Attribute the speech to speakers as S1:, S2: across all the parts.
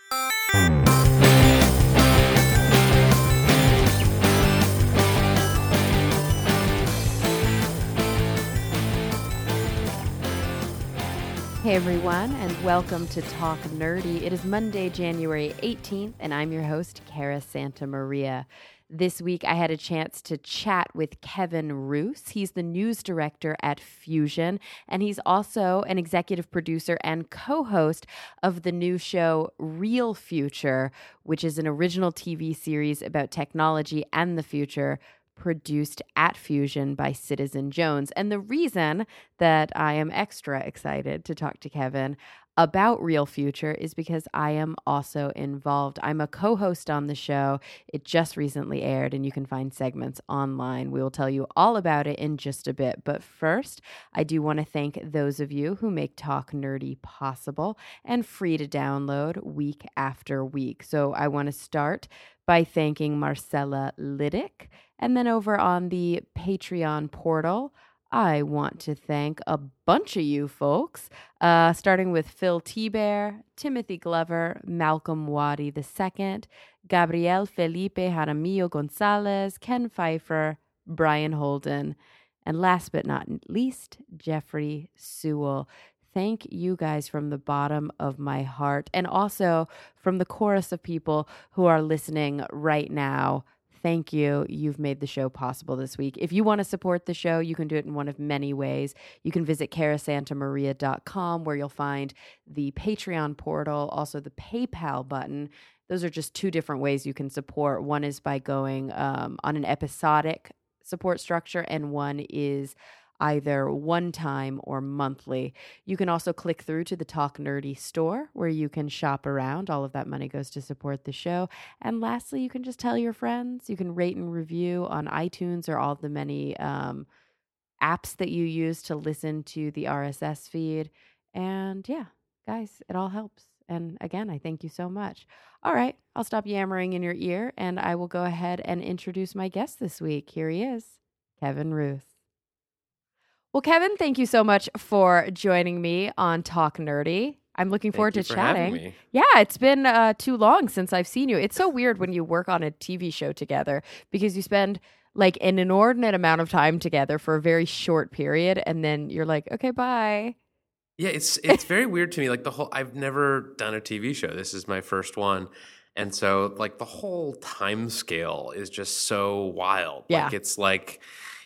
S1: Hey everyone, and welcome to Talk Nerdy. It is Monday, January 18th, and I'm your host, Cara Santa Maria. This week, I had a chance to chat with Kevin Roose. He's the news director at Fusion, and he's also an executive producer and co-host of the new show Real Future, which is an original TV series about technology and the future, produced at Fusion by Citizen Jones. And the reason that I am extra excited to talk to Kevin about Real Future is because I am also involved. I'm a co-host on the show. It just recently aired, and you can find segments online. We will tell you all about it in just a bit. But first, I do want to thank those of you who make Talk Nerdy possible and free to download week after week. So I want to start by thanking Marcella Liddick. And then over on the Patreon portal, I want to thank a bunch of you folks, starting with Phil T-Bear, Timothy Glover, Malcolm Wadi II, Gabriel Felipe Jaramillo Gonzalez, Ken Pfeiffer, Brian Holden, and last but not least, Jeffrey Sewell. Thank you guys from the bottom of my heart, and also from the chorus of people who are listening right now. Thank you. You've made the show possible this week. If you want to support the show, you can do it in one of many ways. You can visit carasantamaria.com, where you'll find the Patreon portal, also the PayPal button. Those are just two different ways you can support. One is by going on an episodic support structure, and one is either one time or monthly. You can also click through to the Talk Nerdy store, where you can shop around. All of that money goes to support the show. And lastly, you can just tell your friends. You can rate and review on iTunes or all of the many apps that you use to listen to the RSS feed. And yeah, guys, it all helps. And again, I thank you so much. All right, I'll stop yammering in your ear, and I will go ahead and introduce my guest this week. Here he is, Kevin Roose. Well, Kevin, thank you so much for joining me on Talk Nerdy. I'm looking forward to chatting.
S2: Having me.
S1: Yeah, it's been too long since I've seen you. It's so weird when you work on a TV show together, because you spend like an inordinate amount of time together for a very short period, and then you're like, okay, bye.
S2: Yeah, it's very weird to me. Like I've never done a TV show. This is my first one. And so like the whole time scale is just so wild.
S1: Yeah.
S2: Like it's like,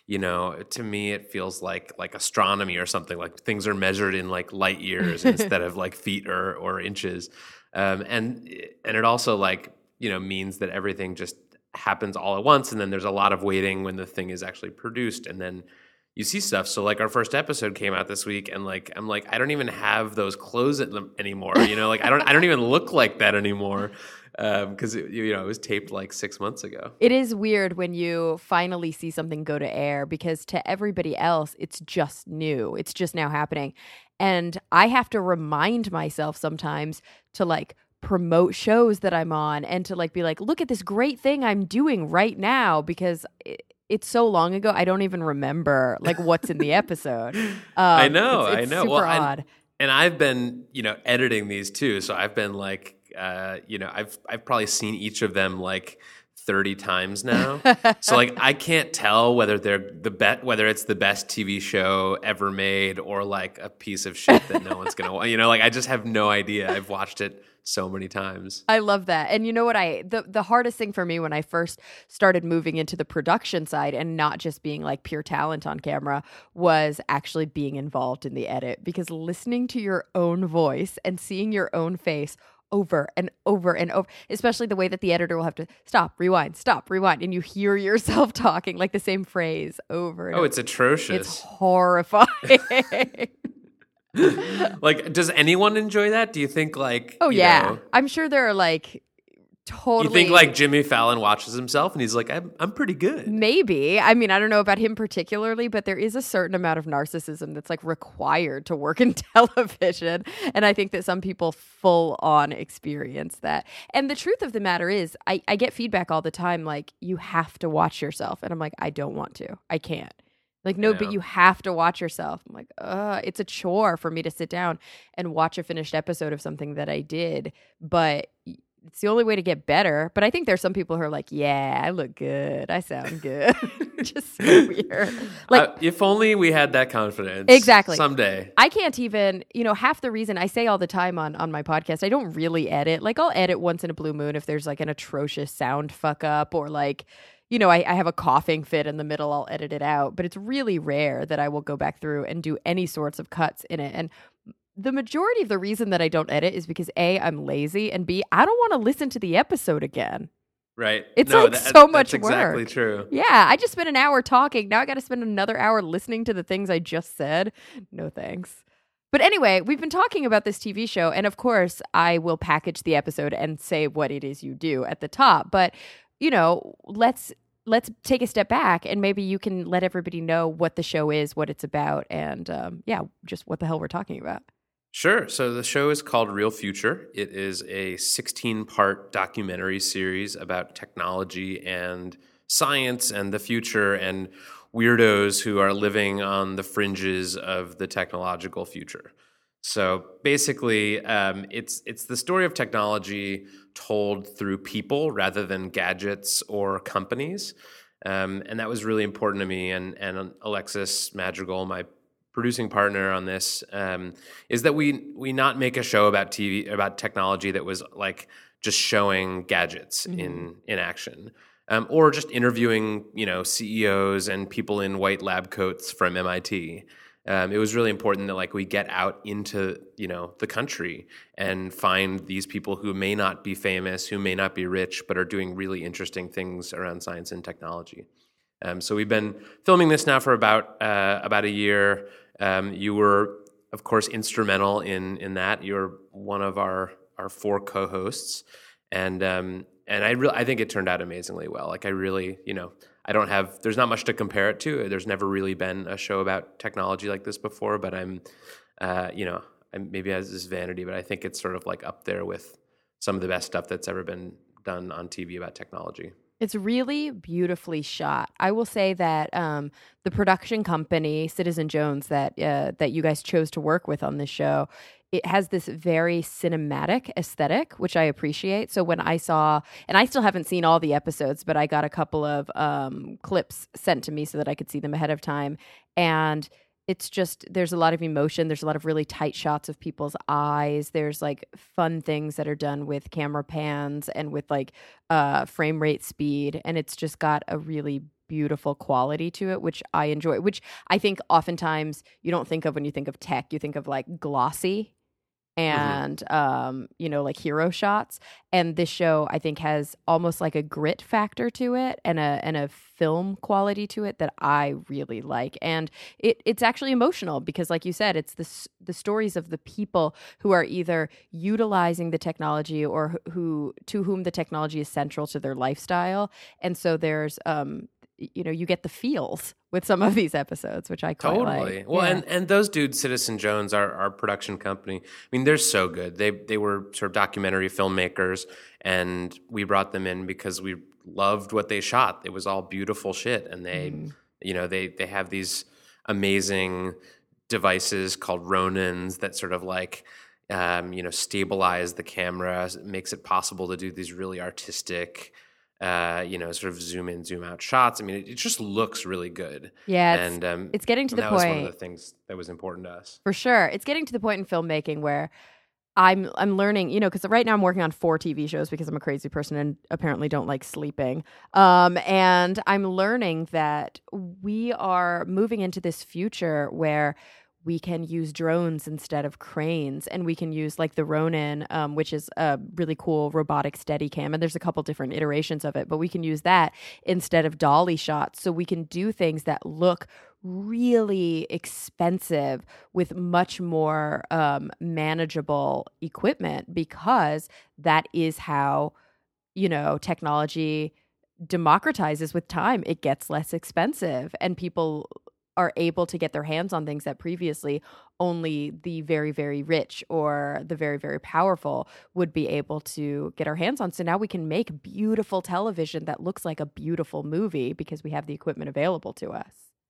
S2: to me, it feels like astronomy or something. Like things are measured in like light years instead of like feet or inches. And it also like, means that everything just happens all at once. And then there's a lot of waiting when the thing is actually produced. And then you see stuff. So like our first episode came out this week, and like I'm like, I don't even have those clothes anymore. Like I don't even look like that anymore. Because it was taped like 6 months ago.
S1: It is weird when you finally see something go to air, because to everybody else, it's just new. It's just now happening. And I have to remind myself sometimes to like promote shows that I'm on, and to like be like, look at this great thing I'm doing right now, because it's so long ago, I don't even remember like what's in the episode.
S2: I know.
S1: It's super odd.
S2: And I've been, editing these too. So I've been like, I've probably seen each of them like 30 times now. So like I can't tell whether they're whether it's the best TV show ever made or like a piece of shit that no one's gonna watch. Like I just have no idea. I've watched it so many times.
S1: I love that. And you know what, the hardest thing for me when I first started moving into the production side and not just being like pure talent on camera was actually being involved in the edit, because listening to your own voice and seeing your own face over and over and over, especially the way that the editor will have to stop, rewind, and you hear yourself talking like the same phrase over and over.
S2: It's atrocious.
S1: It's horrifying.
S2: Like, does anyone enjoy that? Do you think like,
S1: I'm sure there are like totally.
S2: You think like Jimmy Fallon watches himself and he's like, I'm pretty good.
S1: Maybe. I mean, I don't know about him particularly, but there is a certain amount of narcissism that's like required to work in television. And I think that some people full on experience that. And the truth of the matter is, I get feedback all the time, like, you have to watch yourself. And I'm like, I don't want to. I can't. Like, no, but you have to watch yourself. I'm like, it's a chore for me to sit down and watch a finished episode of something that I did, but it's the only way to get better. But I think there's some people who are like, yeah, I look good. I sound good. Just so weird. Like,
S2: if only we had that confidence.
S1: Exactly.
S2: Someday.
S1: I can't even, half the reason I say all the time on my podcast, I don't really edit. Like, I'll edit once in a blue moon if there's like an atrocious sound fuck up, or like, I have a coughing fit in the middle, I'll edit it out. But it's really rare that I will go back through and do any sorts of cuts in it. And the majority of the reason that I don't edit is because A, I'm lazy, and B, I don't want to listen to the episode again.
S2: Right.
S1: It's so much work.
S2: That's exactly true.
S1: Yeah. I just spent an hour talking. Now I got to spend another hour listening to the things I just said. No thanks. But anyway, we've been talking about this TV show. And of course, I will package the episode and say what it is you do at the top. But, let's take a step back, and maybe you can let everybody know what the show is, what it's about, and just what the hell we're talking about.
S2: Sure. So the show is called Real Future. It is a 16-part documentary series about technology and science and the future and weirdos who are living on the fringes of the technological future. So basically, it's the story of technology told through people rather than gadgets or companies. And that was really important to me. And Alexis Madrigal, my producing partner on this, is that we not make a show about technology that was like just showing gadgets in action, or just interviewing CEOs and people in white lab coats from MIT. It was really important that like we get out into the country and find these people who may not be famous, who may not be rich, but are doing really interesting things around science and technology. So we've been filming this now for about a year. You were, of course, instrumental in that. You're one of our 4 co-hosts, and I think it turned out amazingly well. Like I really, there's not much to compare it to. There's never really been a show about technology like this before, but I'm maybe as this vanity, but I think it's sort of like up there with some of the best stuff that's ever been done on TV about technology.
S1: It's really beautifully shot. I will say that the production company, Citizen Jones, that you guys chose to work with on this show, it has this very cinematic aesthetic, which I appreciate. So when I saw, and I still haven't seen all the episodes, but I got a couple of clips sent to me so that I could see them ahead of time. And it's just, there's a lot of emotion. There's a lot of really tight shots of people's eyes. There's like fun things that are done with camera pans and with like frame rate speed. And it's just got a really beautiful quality to it, which I enjoy, which I think oftentimes you don't think of when you think of tech. You think of like glossy and like hero shots, and this show I think has almost like a grit factor to it and a film quality to it that I really like. And it's actually emotional because, like you said, it's the stories of the people who are either utilizing the technology or to whom the technology is central to their lifestyle. And so there's you get the feels with some of these episodes, which I quite like.
S2: Well, yeah. and those dudes, Citizen Jones, our production company, I mean, they're so good. They were sort of documentary filmmakers, and we brought them in because we loved what they shot. It was all beautiful shit, and they have these amazing devices called Ronins that sort of like stabilize the camera, makes it possible to do these really artistic sort of zoom in, zoom out shots. I mean, it just looks really good.
S1: Yeah, it's getting to the point. That was
S2: one of the things that was important to us.
S1: For sure. It's getting to the point in filmmaking where I'm learning, because right now I'm working on 4 TV shows because I'm a crazy person and apparently don't like sleeping. And I'm learning that we are moving into this future where we can use drones instead of cranes, and we can use like the Ronin, which is a really cool robotic Steadicam, and there's a couple different iterations of it, but we can use that instead of dolly shots. So we can do things that look really expensive with much more manageable equipment, because that is how, technology democratizes with time. It gets less expensive, and people are able to get their hands on things that previously only the very, very rich or the very, very powerful would be able to get our hands on. So now we can make beautiful television that looks like a beautiful movie because we have the equipment available to us.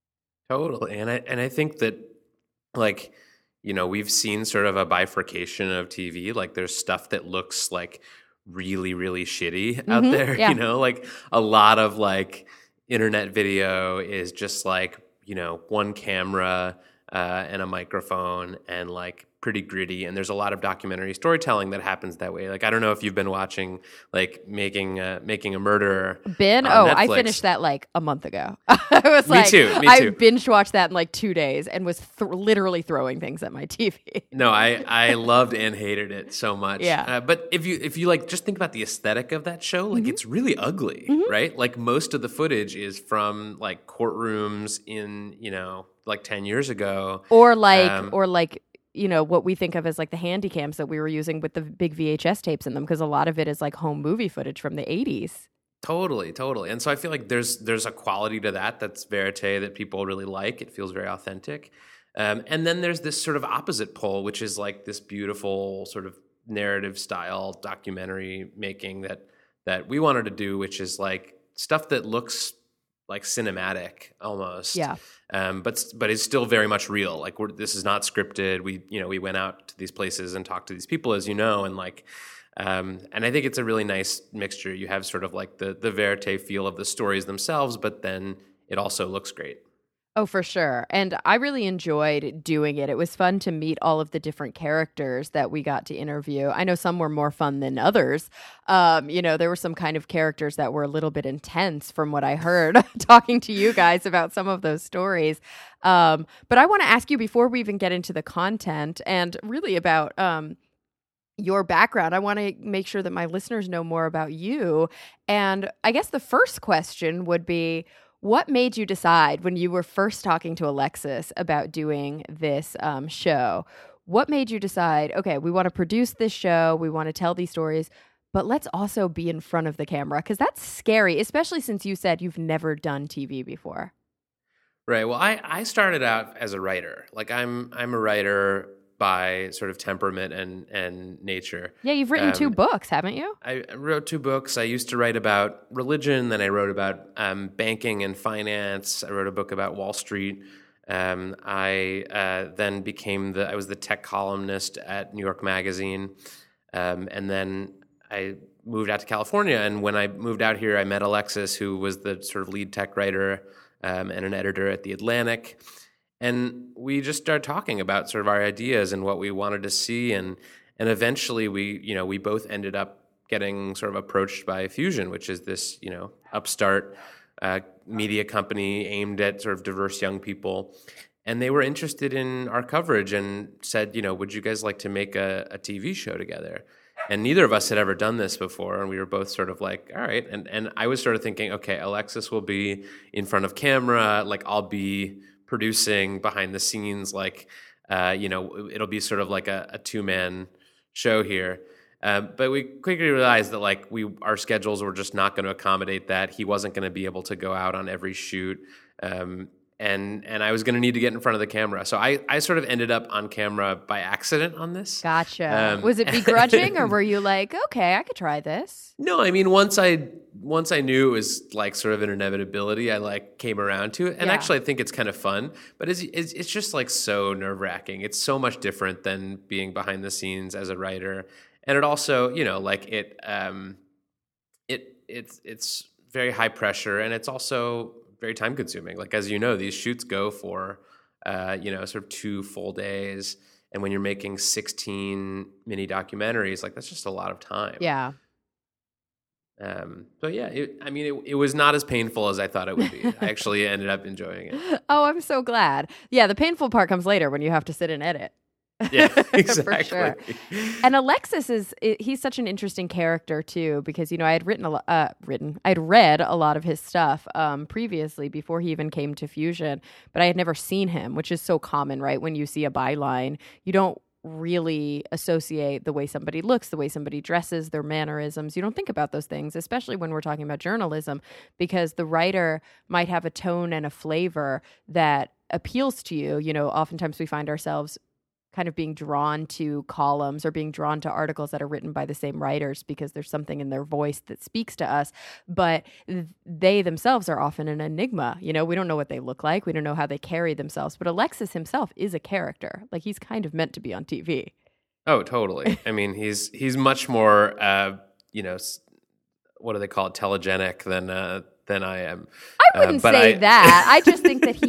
S2: Totally. And I think that, like, we've seen sort of a bifurcation of TV. Like, there's stuff that looks like really, really shitty out there,
S1: Yeah.
S2: like a lot of like internet video is just like, one camera and a microphone and like pretty gritty. And there's a lot of documentary storytelling that happens that way. Like, I don't know if you've been watching like Making a Murderer.
S1: I
S2: Netflix.
S1: finished that like a month ago. I was
S2: Me too.
S1: I binge watched that in like 2 days and was literally throwing things at my TV.
S2: No, I loved and hated it so much.
S1: Yeah.
S2: But if you like just think about the aesthetic of that show, like it's really ugly, right? Like most of the footage is from like courtrooms in, like 10 years ago.
S1: Or like what we think of as like the handy cams that we were using with the big VHS tapes in them, because a lot of it is like home movie footage from the 80s.
S2: Totally. And so I feel like there's a quality to that's verite that people really like. It feels very authentic. And then there's this sort of opposite pole, which is like this beautiful sort of narrative style documentary making that we wanted to do, which is like stuff that looks like cinematic almost.
S1: Yeah.
S2: But it's still very much real. Like this is not scripted. We went out to these places and talked to these people, as you know, and like, and I think it's a really nice mixture. You have sort of like the verite feel of the stories themselves, but then it also looks great.
S1: Oh, for sure. And I really enjoyed doing it. It was fun to meet all of the different characters that we got to interview. I know some were more fun than others. There were some kind of characters that were a little bit intense from what I heard talking to you guys about some of those stories. But I want to ask you, before we even get into the content and really about your background, I want to make sure that my listeners know more about you. And I guess the first question would be, what made you decide when you were first talking to Alexis about doing this show? What made you decide, okay, we want to produce this show, we want to tell these stories, but let's also be in front of the camera? Because that's scary, especially since you said you've never done TV before.
S2: Right. Well, I started out as a writer. Like I'm a writer by sort of temperament and nature.
S1: Yeah, you've written 2 books, haven't you?
S2: I wrote 2 books. I used to write about religion, then I wrote about banking and finance. I wrote a book about Wall Street. I then I was the tech columnist at New York Magazine. And then I moved out to California. And when I moved out here, I met Alexis, who was the sort of lead tech writer and an editor at The Atlantic. And we just started talking about sort of our ideas and what we wanted to see, and eventually we both ended up getting sort of approached by Fusion, which is this upstart media company aimed at sort of diverse young people, and they were interested in our coverage and said, would you guys like to make a TV show together? And neither of us had ever done this before, and we were both sort of like, all right. And I was sort of thinking, okay, Alexis will be in front of camera, like I'll be producing behind the scenes, like, it'll be sort of like a 2-man show here. But we quickly realized that like our schedules were just not going to accommodate that. He wasn't going to be able to go out on every shoot. And I was going to need to get in front of the camera. So I sort of ended up on camera by accident on this.
S1: Gotcha. Was it begrudging or were you like, okay, I could try this?
S2: No, I mean, once I knew it was like sort of an inevitability, I like came around to it. And actually I think it's kind of fun, but it's just like so nerve-wracking. It's so much different than being behind the scenes as a writer. And it also, it's very high pressure, and it's also very time consuming. Like, as you know, these shoots go for, sort of 2 full days. And when you're making 16 mini documentaries, like that's just a lot of time.
S1: Yeah.
S2: So yeah, it was not as painful as I thought it would be. I actually ended up enjoying it.
S1: Oh, I'm so glad. Yeah. The painful part comes later when you have to sit and edit.
S2: Yeah, exactly.
S1: For sure. And Alexis he's such an interesting character too, because I had I'd read a lot of his stuff previously before he even came to Fusion, but I had never seen him, which is so common, right? When you see a byline, you don't really associate the way somebody looks, the way somebody dresses, their mannerisms. You don't think about those things, especially when we're talking about journalism, because the writer might have a tone and a flavor that appeals to you. Oftentimes we find ourselves kind of being drawn to columns or being drawn to articles that are written by the same writers because there's something in their voice that speaks to us. But they themselves are often an enigma. You know, we don't know what they look like. We don't know how they carry themselves. But Alexis himself is a character. Like, he's kind of meant to be on TV.
S2: Oh, totally. I mean, he's much more, what do they call it, telegenic than I am.
S1: I wouldn't say that. I just think that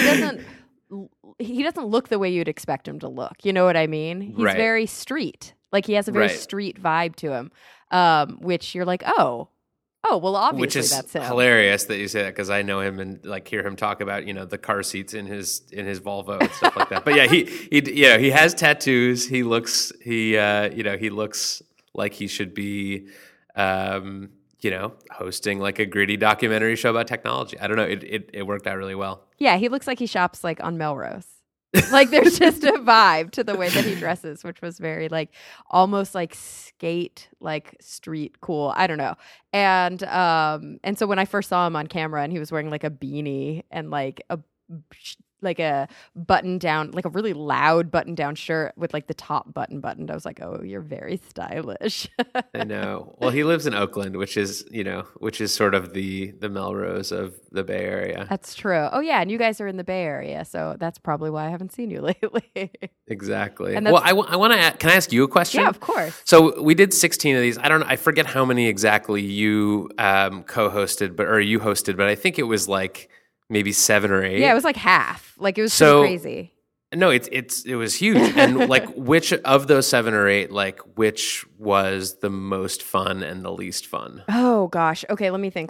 S1: he doesn't look the way you'd expect him to look. You know what I mean? He's very street. Like, he has a very street vibe to him, which you're like, well, obviously that's him.
S2: Which is hilarious that you say that, because I know him and like hear him talk about, the car seats in his Volvo and stuff like that. But yeah, he has tattoos. He looks like he should be hosting like a gritty documentary show about technology. I don't know. It worked out really well.
S1: Yeah, he looks like he shops like on Melrose. Like, there's just a vibe to the way that he dresses, which was very like almost like skate, like street cool. I don't know. And so when I first saw him on camera and he was wearing like a beanie and like a button down, like a really loud button down shirt with like the top buttoned, I was like, oh, you're very stylish.
S2: I know. Well, he lives in Oakland, which is sort of the Melrose of the Bay Area.
S1: That's true. Oh yeah, and you guys are in the Bay Area, so that's probably why I haven't seen you lately.
S2: Exactly. Well, I want to. Can I ask you a question?
S1: Yeah, of course.
S2: So we did 16 of these. I forget how many exactly you co-hosted, or you hosted, but I think it was like maybe 7 or 8.
S1: Yeah, it was like half. Like, it was so crazy.
S2: No, it was huge. And like, which of those 7 or 8, like, which was the most fun and the least fun?
S1: Oh gosh. Okay, let me think.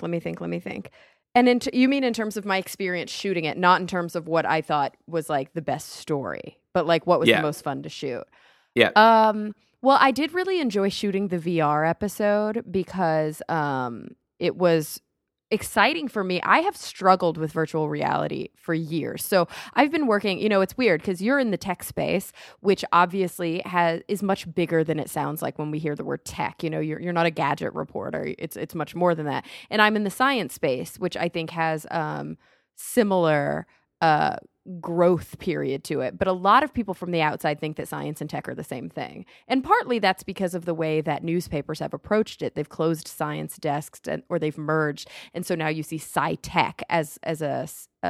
S1: And you mean in terms of my experience shooting it, not in terms of what I thought was like the best story, but like what was the most fun to shoot?
S2: Yeah.
S1: Well, I did really enjoy shooting the VR episode because it was exciting for me. I have struggled with virtual reality for years. So I've been working, it's weird because you're in the tech space, which obviously is much bigger than it sounds like when we hear the word tech. You're not a gadget reporter. It's much more than that. And I'm in the science space, which I think has similar growth period to it. But a lot of people from the outside think that science and tech are the same thing. And partly that's because of the way that newspapers have approached it. They've closed science desks or they've merged. And so now you see sci-tech as a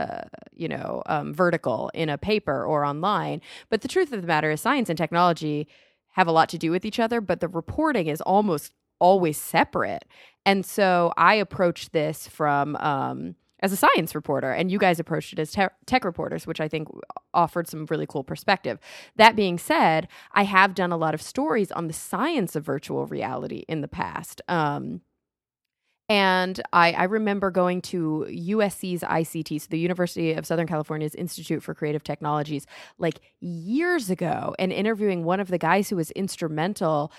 S1: vertical in a paper or online. But the truth of the matter is science and technology have a lot to do with each other, but the reporting is almost always separate. And so I approached this from as a science reporter, and you guys approached it as tech reporters, which I think offered some really cool perspective. That being said, I have done a lot of stories on the science of virtual reality in the past. And I remember going to USC's ICT, so the University of Southern California's Institute for Creative Technologies, like years ago, and interviewing one of the guys who was instrumental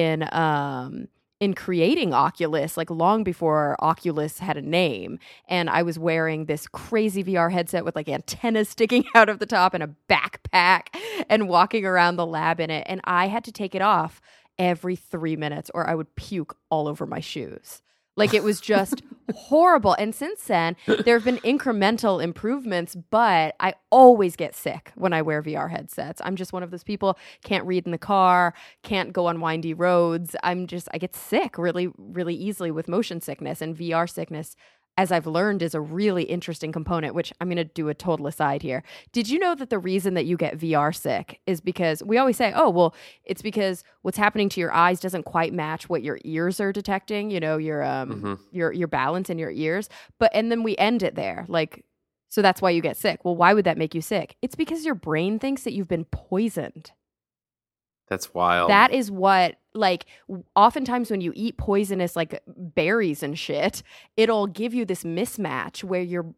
S1: in creating Oculus, like long before Oculus had a name. And I was wearing this crazy VR headset with like antennas sticking out of the top and a backpack and walking around the lab in it. And I had to take it off every 3 minutes or I would puke all over my shoes. Like, it was just horrible. And since then, there have been incremental improvements, but I always get sick when I wear VR headsets. I'm just one of those people, can't read in the car, can't go on windy roads. I get sick really, really easily with motion sickness, and VR sickness, as I've learned, is a really interesting component, which I'm going to do a total aside here. Did you know that the reason that you get VR sick is because we always say, oh, well, it's because what's happening to your eyes doesn't quite match what your ears are detecting, your balance in your ears. And then we end it there. Like, so that's why you get sick. Well, why would that make you sick? It's because your brain thinks that you've been poisoned.
S2: That's wild.
S1: That is what, like, oftentimes when you eat poisonous, like, berries and shit, it'll give you this mismatch where your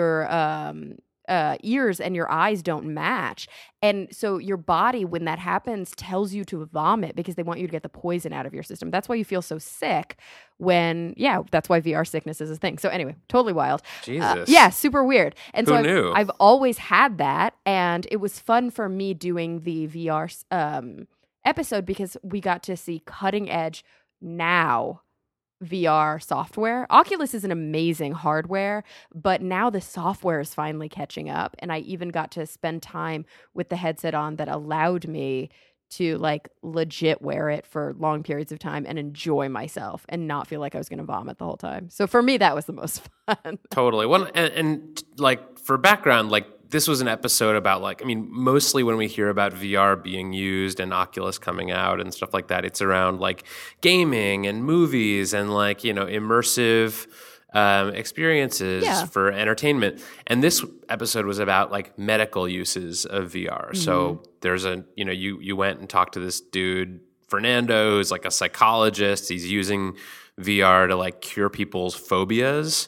S1: ears and your eyes don't match. And so your body, when that happens, tells you to vomit because they want you to get the poison out of your system. That's why you feel so sick that's why VR sickness is a thing. So anyway, totally wild.
S2: Jesus.
S1: Yeah, super weird. And
S2: Who
S1: so
S2: knew?
S1: I've always had that. And it was fun for me doing the VR episode because we got to see cutting edge now VR software. Oculus is an amazing hardware, but now the software is finally catching up. And I even got to spend time with the headset on that allowed me to like legit wear it for long periods of time and enjoy myself and not feel like I was going to vomit the whole time. So for me, that was the most fun.
S2: Totally. Well, and like for background, like this was an episode about like, I mean, mostly when we hear about VR being used and Oculus coming out and stuff like that, it's around like gaming and movies and like, you know, immersive experiences for entertainment. And this episode was about like medical uses of VR. So there's you went and talked to this dude, Fernando, who's like a psychologist. He's using VR to like cure people's phobias.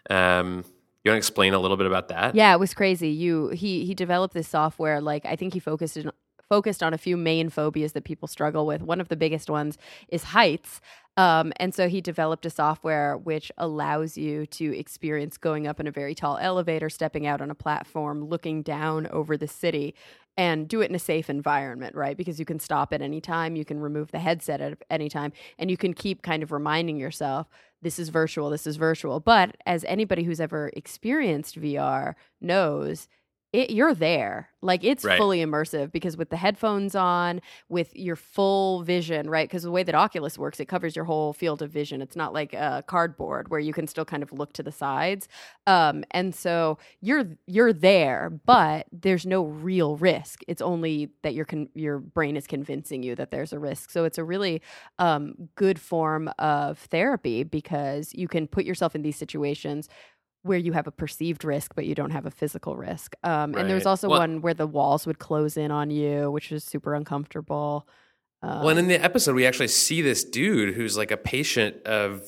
S2: You want to explain a little bit about that?
S1: Yeah, it was crazy. He developed this software. Like I think he focused on a few main phobias that people struggle with. One of the biggest ones is heights. And so he developed a software which allows you to experience going up in a very tall elevator, stepping out on a platform, looking down over the city, and do it in a safe environment, right? Because you can stop at any time, you can remove the headset at any time, and you can keep kind of reminding yourself, this is virtual, this is virtual. But as anybody who's ever experienced VR knows, you're there. Like it's fully immersive because with the headphones on, with your full vision, right? Because the way that Oculus works, it covers your whole field of vision. It's not like a cardboard where you can still kind of look to the sides. And so you're there, but there's no real risk. It's only that your brain is convincing you that there's a risk. So it's a really good form of therapy because you can put yourself in these situations where you have a perceived risk, but you don't have a physical risk. And there was also one where the walls would close in on you, which was super uncomfortable.
S2: Well, and in the episode, we actually see this dude who's like a patient of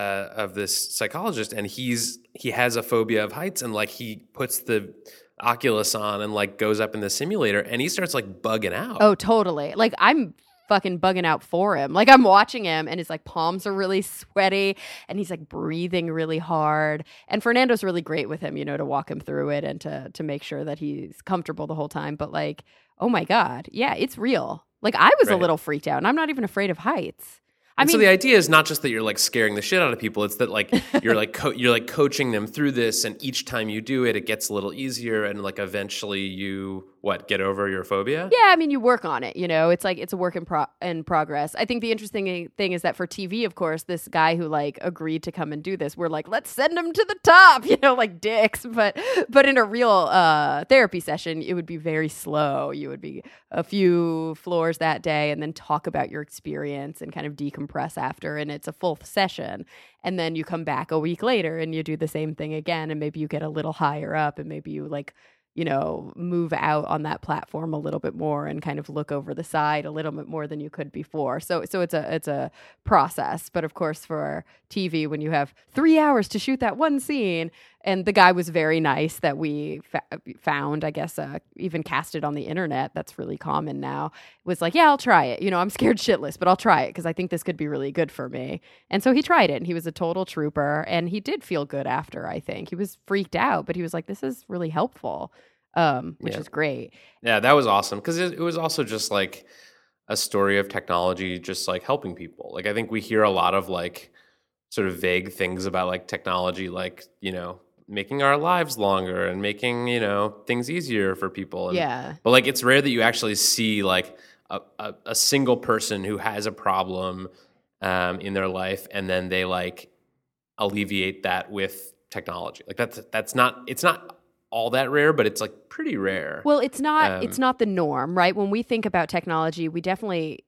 S2: this psychologist, and he has a phobia of heights, and like he puts the Oculus on and like goes up in the simulator, and he starts like bugging out.
S1: Oh, totally. Like I'm fucking bugging out for him. Like I'm watching him and his like palms are really sweaty and he's like breathing really hard. And Fernando's really great with him, you know, to walk him through it and to make sure that he's comfortable the whole time. But like, oh my God, yeah, it's real. Like I was a little freaked out and I'm not even afraid of heights. I mean,
S2: so the idea is not just that you're like scaring the shit out of people. It's that like you're like you're like coaching them through this, and each time you do it, it gets a little easier, and like eventually you get over your phobia.
S1: Yeah, I mean, you work on it. You know, it's like it's a work in progress. I think the interesting thing is that for TV, of course, this guy who like agreed to come and do this, we're like, let's send him to the top. You know, like dicks. But in a real therapy session, it would be very slow. You would be a few floors that day, and then talk about your experience and kind of decompress after, and it's a full session. And then you come back a week later and you do the same thing again, and maybe you get a little higher up, and maybe you like, you know, move out on that platform a little bit more and kind of look over the side a little bit more than you could before. So it's a process. But of course, for TV, when you have 3 hours to shoot that one scene, and the guy was very nice that we found, I guess, even casted on the internet. That's really common now. Was like, yeah, I'll try it. You know, I'm scared shitless, but I'll try it because I think this could be really good for me. And so he tried it, and he was a total trooper, and he did feel good after, I think. He was freaked out, but he was like, this is really helpful, which is great.
S2: Yeah, that was awesome because it was also just like a story of technology just like helping people. Like I think we hear a lot of like sort of vague things about like technology, like, you know, making our lives longer and making, you know, things easier for people. And, but like, it's rare that you actually see like a single person who has a problem in their life, and then they like alleviate that with technology. Like it's not all that rare, but it's like pretty rare.
S1: Well, it's not the norm, right? When we think about technology, we can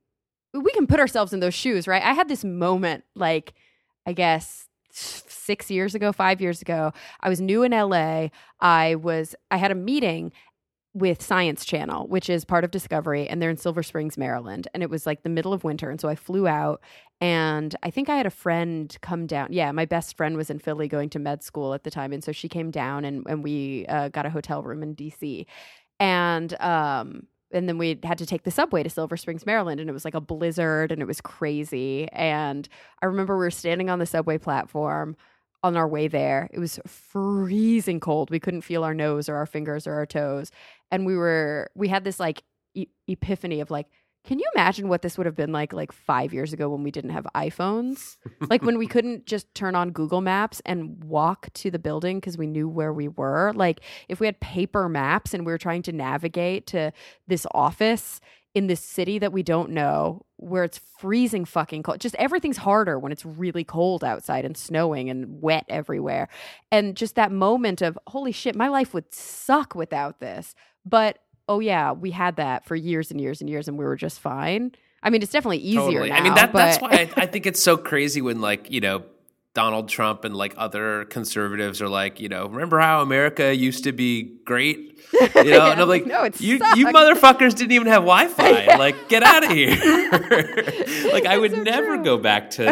S1: put ourselves in those shoes, right? I had this moment, like, I guess 5 years ago, I was new in LA. I had a meeting with Science Channel, which is part of Discovery, and they're in Silver Springs, Maryland. And it was like the middle of winter. And so I flew out, and I think I had a friend come down. Yeah, my best friend was in Philly going to med school at the time. And so she came down, and we got a hotel room in DC. And then we had to take the subway to Silver Springs, Maryland, and it was like a blizzard, and it was crazy. And I remember we were standing on the subway platform on our way there. It was freezing cold. We couldn't feel our nose or our fingers or our toes. And we had this like epiphany of like, Can you imagine what this would have been like 5 years ago when we didn't have iPhones? Like when we couldn't just turn on Google Maps and walk to the building because we knew where we were. Like if we had paper maps and we were trying to navigate to this office in this city that we don't know, where it's freezing fucking cold. Just everything's harder when it's really cold outside and snowing and wet everywhere. And just that moment of, holy shit, my life would suck without this. But oh yeah, we had that for years and years and years, and we were just fine. I mean, it's definitely easier
S2: Totally.
S1: now.
S2: I mean, that's why I think it's so crazy when, like, you know, Donald Trump and like other conservatives are like, you know, remember how America used to be great? You know,
S1: Yeah,
S2: and I'm like,
S1: no, it
S2: you
S1: sucks.
S2: motherfuckers didn't even have Wi-Fi. Like, get out of here. Like, I would
S1: so
S2: never
S1: true.
S2: go back to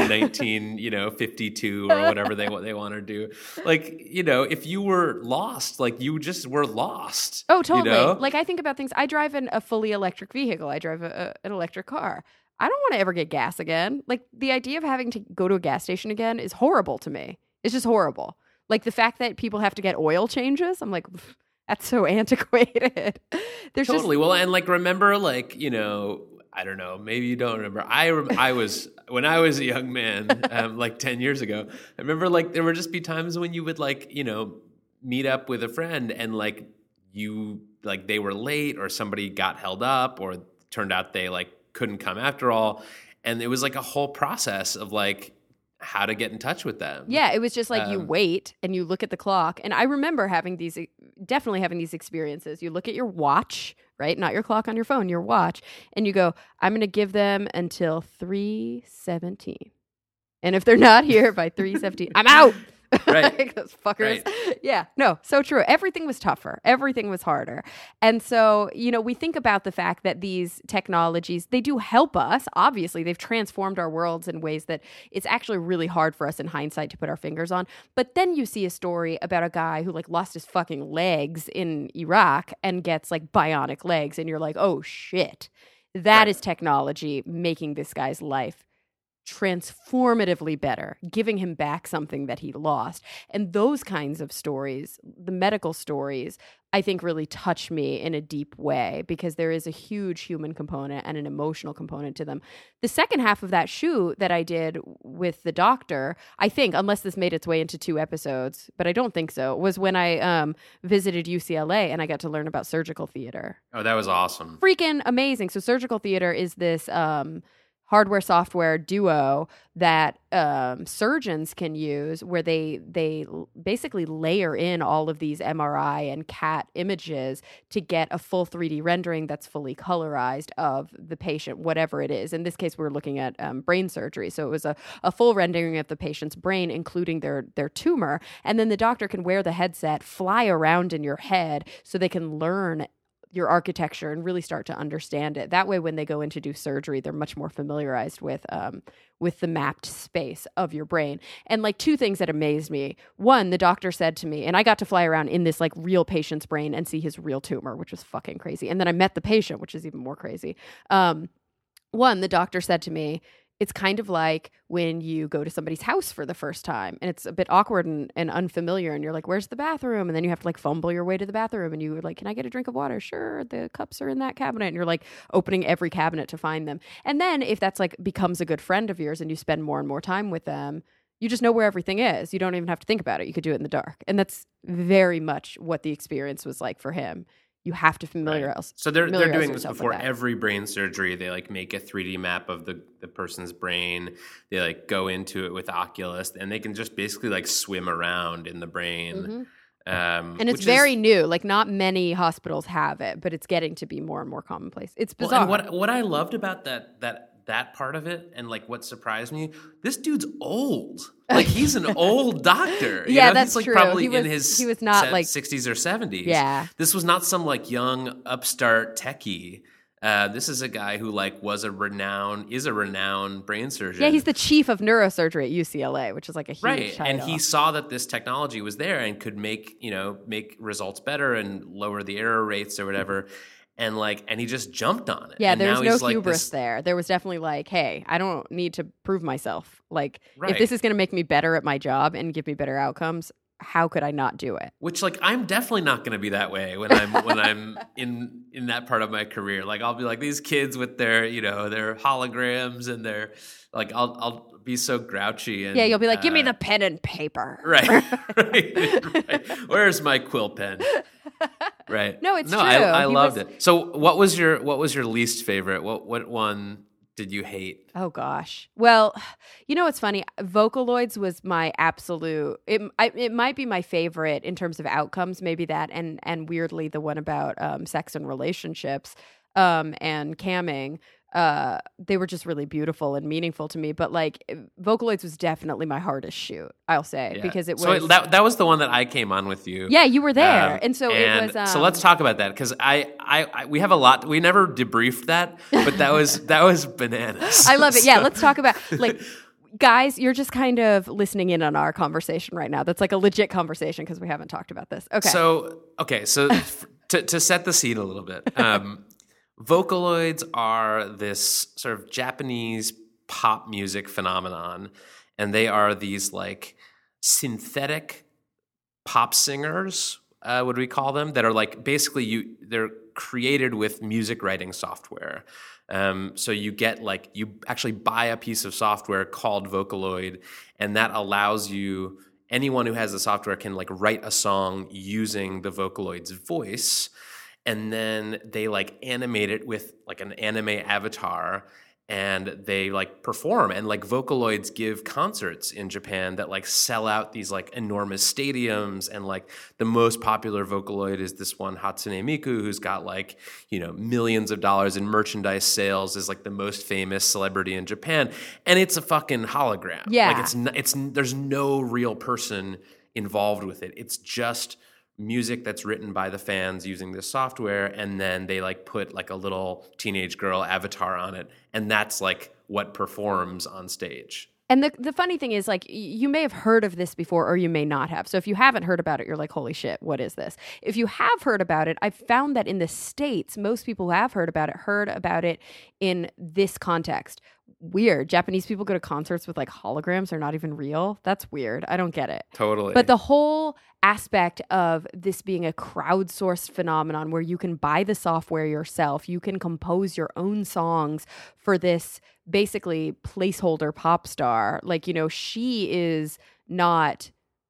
S2: 1952 or whatever they want to do. Like, you know, if you were lost, like you just were lost.
S1: Oh, totally.
S2: You know?
S1: Like I think about things. I drive in a fully electric vehicle. I drive an electric car. I don't want to ever get gas again. Like the idea of having to go to a gas station again is horrible to me. It's just horrible. Like the fact that people have to get oil changes. I'm like, that's so antiquated. There's
S2: Totally. Well, and like remember, like, you know, I don't know, maybe you don't remember. I was when I was a young man, like 10 years ago. I remember like there would just be times when you would like, you know, meet up with a friend and like you like they were late or somebody got held up or turned out they like couldn't come after all, and it was like a whole process of like how to get in touch with them.
S1: Yeah, it was just like you wait and you look at the clock. And I remember definitely having these experiences. You look at your watch, right? Not your clock on your phone, your watch. And you go, I'm going to give them until 3:17. And if they're not here by 3:17, I'm out.
S2: Right.
S1: Like those fuckers.
S2: Right.
S1: Yeah, no, so true. Everything was tougher. Everything was harder. And so, you know, we think about the fact that these technologies, they do help us. Obviously, they've transformed our worlds in ways that it's actually really hard for us in hindsight to put our fingers on. But then you see a story about a guy who like lost his fucking legs in Iraq and gets like bionic legs. And you're like, oh shit, that is technology making this guy's life transformatively better, giving him back something that he lost. And those kinds of stories, the medical stories, I think really touch me in a deep way because there is a huge human component and an emotional component to them. The second half of that shoot that I did with the doctor, I think, unless this made its way into 2 episodes, but I don't think so, was when I visited UCLA and I got to learn about surgical theater.
S2: Oh, that was awesome.
S1: Freaking amazing. So surgical theater is this hardware software duo that surgeons can use where they basically layer in all of these MRI and CAT images to get a full 3D rendering that's fully colorized of the patient, whatever it is. In this case, we're looking at brain surgery. So it was a full rendering of the patient's brain, including their tumor. And then the doctor can wear the headset, fly around in your head so they can learn your architecture and really start to understand it. That way, when they go in to do surgery, they're much more familiarized with the mapped space of your brain. And like 2 things that amazed me. One, the doctor said to me, and I got to fly around in this like real patient's brain and see his real tumor, which was fucking crazy. And then I met the patient, which is even more crazy. One, the doctor said to me, it's kind of like when you go to somebody's house for the first time and it's a bit awkward and unfamiliar and you're like, where's the bathroom? And then you have to like fumble your way to the bathroom and you're like, can I get a drink of water? Sure. The cups are in that cabinet. And you're like opening every cabinet to find them. And then if that's like becomes a good friend of yours and you spend more and more time with them, you just know where everything is. You don't even have to think about it. You could do it in the dark. And that's very much what the experience was like for him. You have to familiarize.
S2: Right. So they're doing this before
S1: that.
S2: Every brain surgery. They like make a 3D map of the person's brain. They like go into it with Oculus, and they can just basically like swim around in the brain.
S1: Mm-hmm. And it's very new. Like not many hospitals have it, but it's getting to be more and more commonplace. It's bizarre.
S2: Well, and what I loved about that part of it, and like what surprised me, this dude's old. Like he's an old doctor.
S1: Yeah,
S2: know?
S1: that's
S2: he's like
S1: true.
S2: Probably
S1: he was not like
S2: 60s or 70s.
S1: Yeah,
S2: this was not some like young upstart techie. This is a guy who like is a renowned brain surgeon.
S1: Yeah, he's the chief of neurosurgery at UCLA, which is like a huge title.
S2: And he saw that this technology was there and could make results better and lower the error rates or whatever. And he just jumped on it.
S1: Yeah,
S2: and
S1: there was
S2: now
S1: no hubris there. There was definitely like, hey, I don't need to prove myself. Like,
S2: right.
S1: If this is going to make me better at my job and give me better outcomes, how could I not do it?
S2: Which, like, I'm definitely not going to be that way when I'm in that part of my career. Like, I'll be like these kids with their, their holograms and their, like, I'll be so grouchy. And,
S1: yeah, you'll be like, give me the pen and paper.
S2: Right. Right. Where's my quill pen? Right.
S1: No, it's true.
S2: I loved it. So what was your least favorite? What one did you hate?
S1: Oh gosh. Well, what's funny? Vocaloids was my absolute. It might be my favorite in terms of outcomes. Maybe that, and weirdly the one about sex and relationships, and camming. They were just really beautiful and meaningful to me. But like, Vocaloids was definitely my hardest shoot, I'll say, because it was.
S2: So that was the one that I came on with you.
S1: Yeah, you were there, and so it was.
S2: So let's talk about that, because I we have a lot. We never debriefed that, but that was bananas.
S1: I love it. Yeah, let's talk about like. Guys, you're just kind of listening in on our conversation right now. That's like a legit conversation because we haven't talked about this. Okay.
S2: So to set the scene a little bit. Vocaloids are this sort of Japanese pop music phenomenon, and they are these like synthetic pop singers, would we call them, that are like basically they're created with music writing software. So you actually buy a piece of software called Vocaloid, and that allows you, anyone who has the software can like write a song using the Vocaloid's voice. And then they like animate it with like an anime avatar, and they like perform, and like Vocaloids give concerts in Japan that like sell out these like enormous stadiums. And like the most popular Vocaloid is this one Hatsune Miku, who's got like, millions of dollars in merchandise sales, is like the most famous celebrity in Japan. And it's a fucking hologram.
S1: Yeah.
S2: Like there's no real person involved with it. It's just music that's written by the fans using this software, and then they like put like a little teenage girl avatar on it, and that's like what performs on stage.
S1: And the funny thing is, like, you may have heard of this before or you may not have. So if you haven't heard about it, you're like, holy shit, what is this? If you have heard about it, I've found that in the States, most people who have heard about it in this context. Weird. Japanese people go to concerts with like holograms. They're not even real. That's weird. I don't get it.
S2: Totally.
S1: But the whole aspect of this being a crowdsourced phenomenon where you can buy the software yourself, you can compose your own songs for this basically placeholder pop star. Like, she is not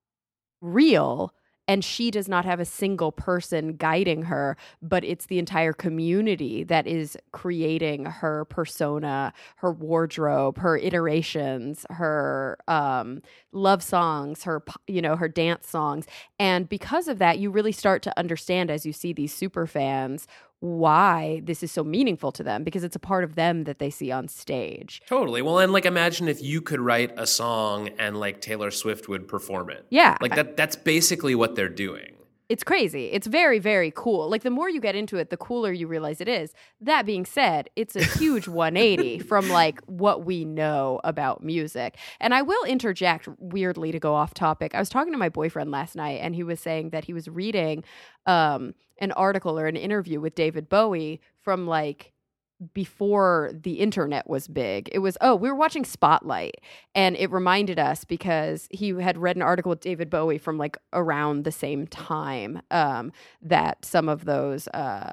S1: real. And she does not have a single person guiding her, but it's the entire community that is creating her persona, her wardrobe, her iterations, her love songs, her dance songs. And because of that, you really start to understand, as you see these super fans, why this is so meaningful to them, because it's a part of them that they see on stage.
S2: Totally. Well, and like imagine if you could write a song and like Taylor Swift would perform it.
S1: Yeah.
S2: Like that's basically what they're doing.
S1: It's crazy. It's very, very cool. Like the more you get into it, the cooler you realize it is. That being said, it's a huge 180 from like what we know about music. And I will interject weirdly to go off topic. I was talking to my boyfriend last night, and he was saying that he was reading an article or an interview with David Bowie from like before the internet was big. It was, we were watching Spotlight, and it reminded us because he had read an article with David Bowie from like around the same time that some of those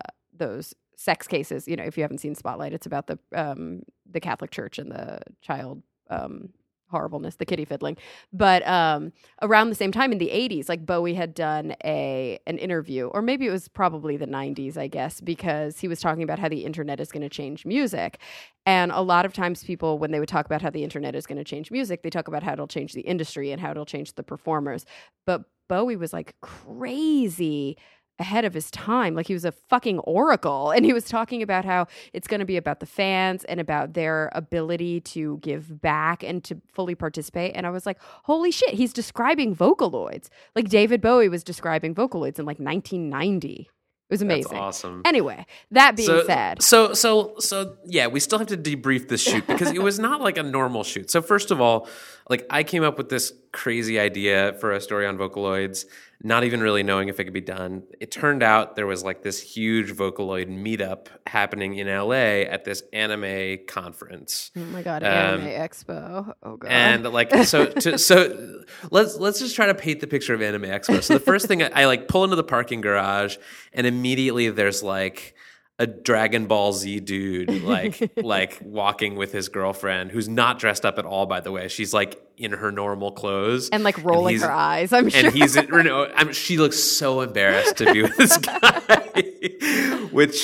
S1: sex cases, if you haven't seen Spotlight, it's about the Catholic Church and the child horribleness, the kitty fiddling. But around the same time in the 80s, like Bowie had done an interview, or maybe it was probably the 90s, I guess, because he was talking about how the internet is going to change music. And a lot of times people, when they would talk about how the internet is going to change music, they talk about how it'll change the industry and how it'll change the performers. But Bowie was like crazy ahead of his time. Like he was a fucking oracle. And he was talking about how it's going to be about the fans and about their ability to give back and to fully participate. And I was like, holy shit, he's describing Vocaloids. Like David Bowie was describing Vocaloids in like 1990. It was amazing.
S2: That's awesome.
S1: Anyway, that being said.
S2: So yeah, we still have to debrief this shoot because it was not like a normal shoot. So first of all, like I came up with this crazy idea for a story on Vocaloids. not even really knowing if it could be done. It turned out there was like this huge Vocaloid meetup happening in LA at this anime conference.
S1: Oh my God, Anime Expo. Oh God.
S2: And like, so let's just try to paint the picture of Anime Expo. So the first thing I like pull into the parking garage, and immediately there's like a Dragon Ball Z dude like walking with his girlfriend, who's not dressed up at all, by the way. She's like in her normal clothes
S1: and like rolling her eyes, I'm sure.
S2: And she looks so embarrassed to be with this guy, which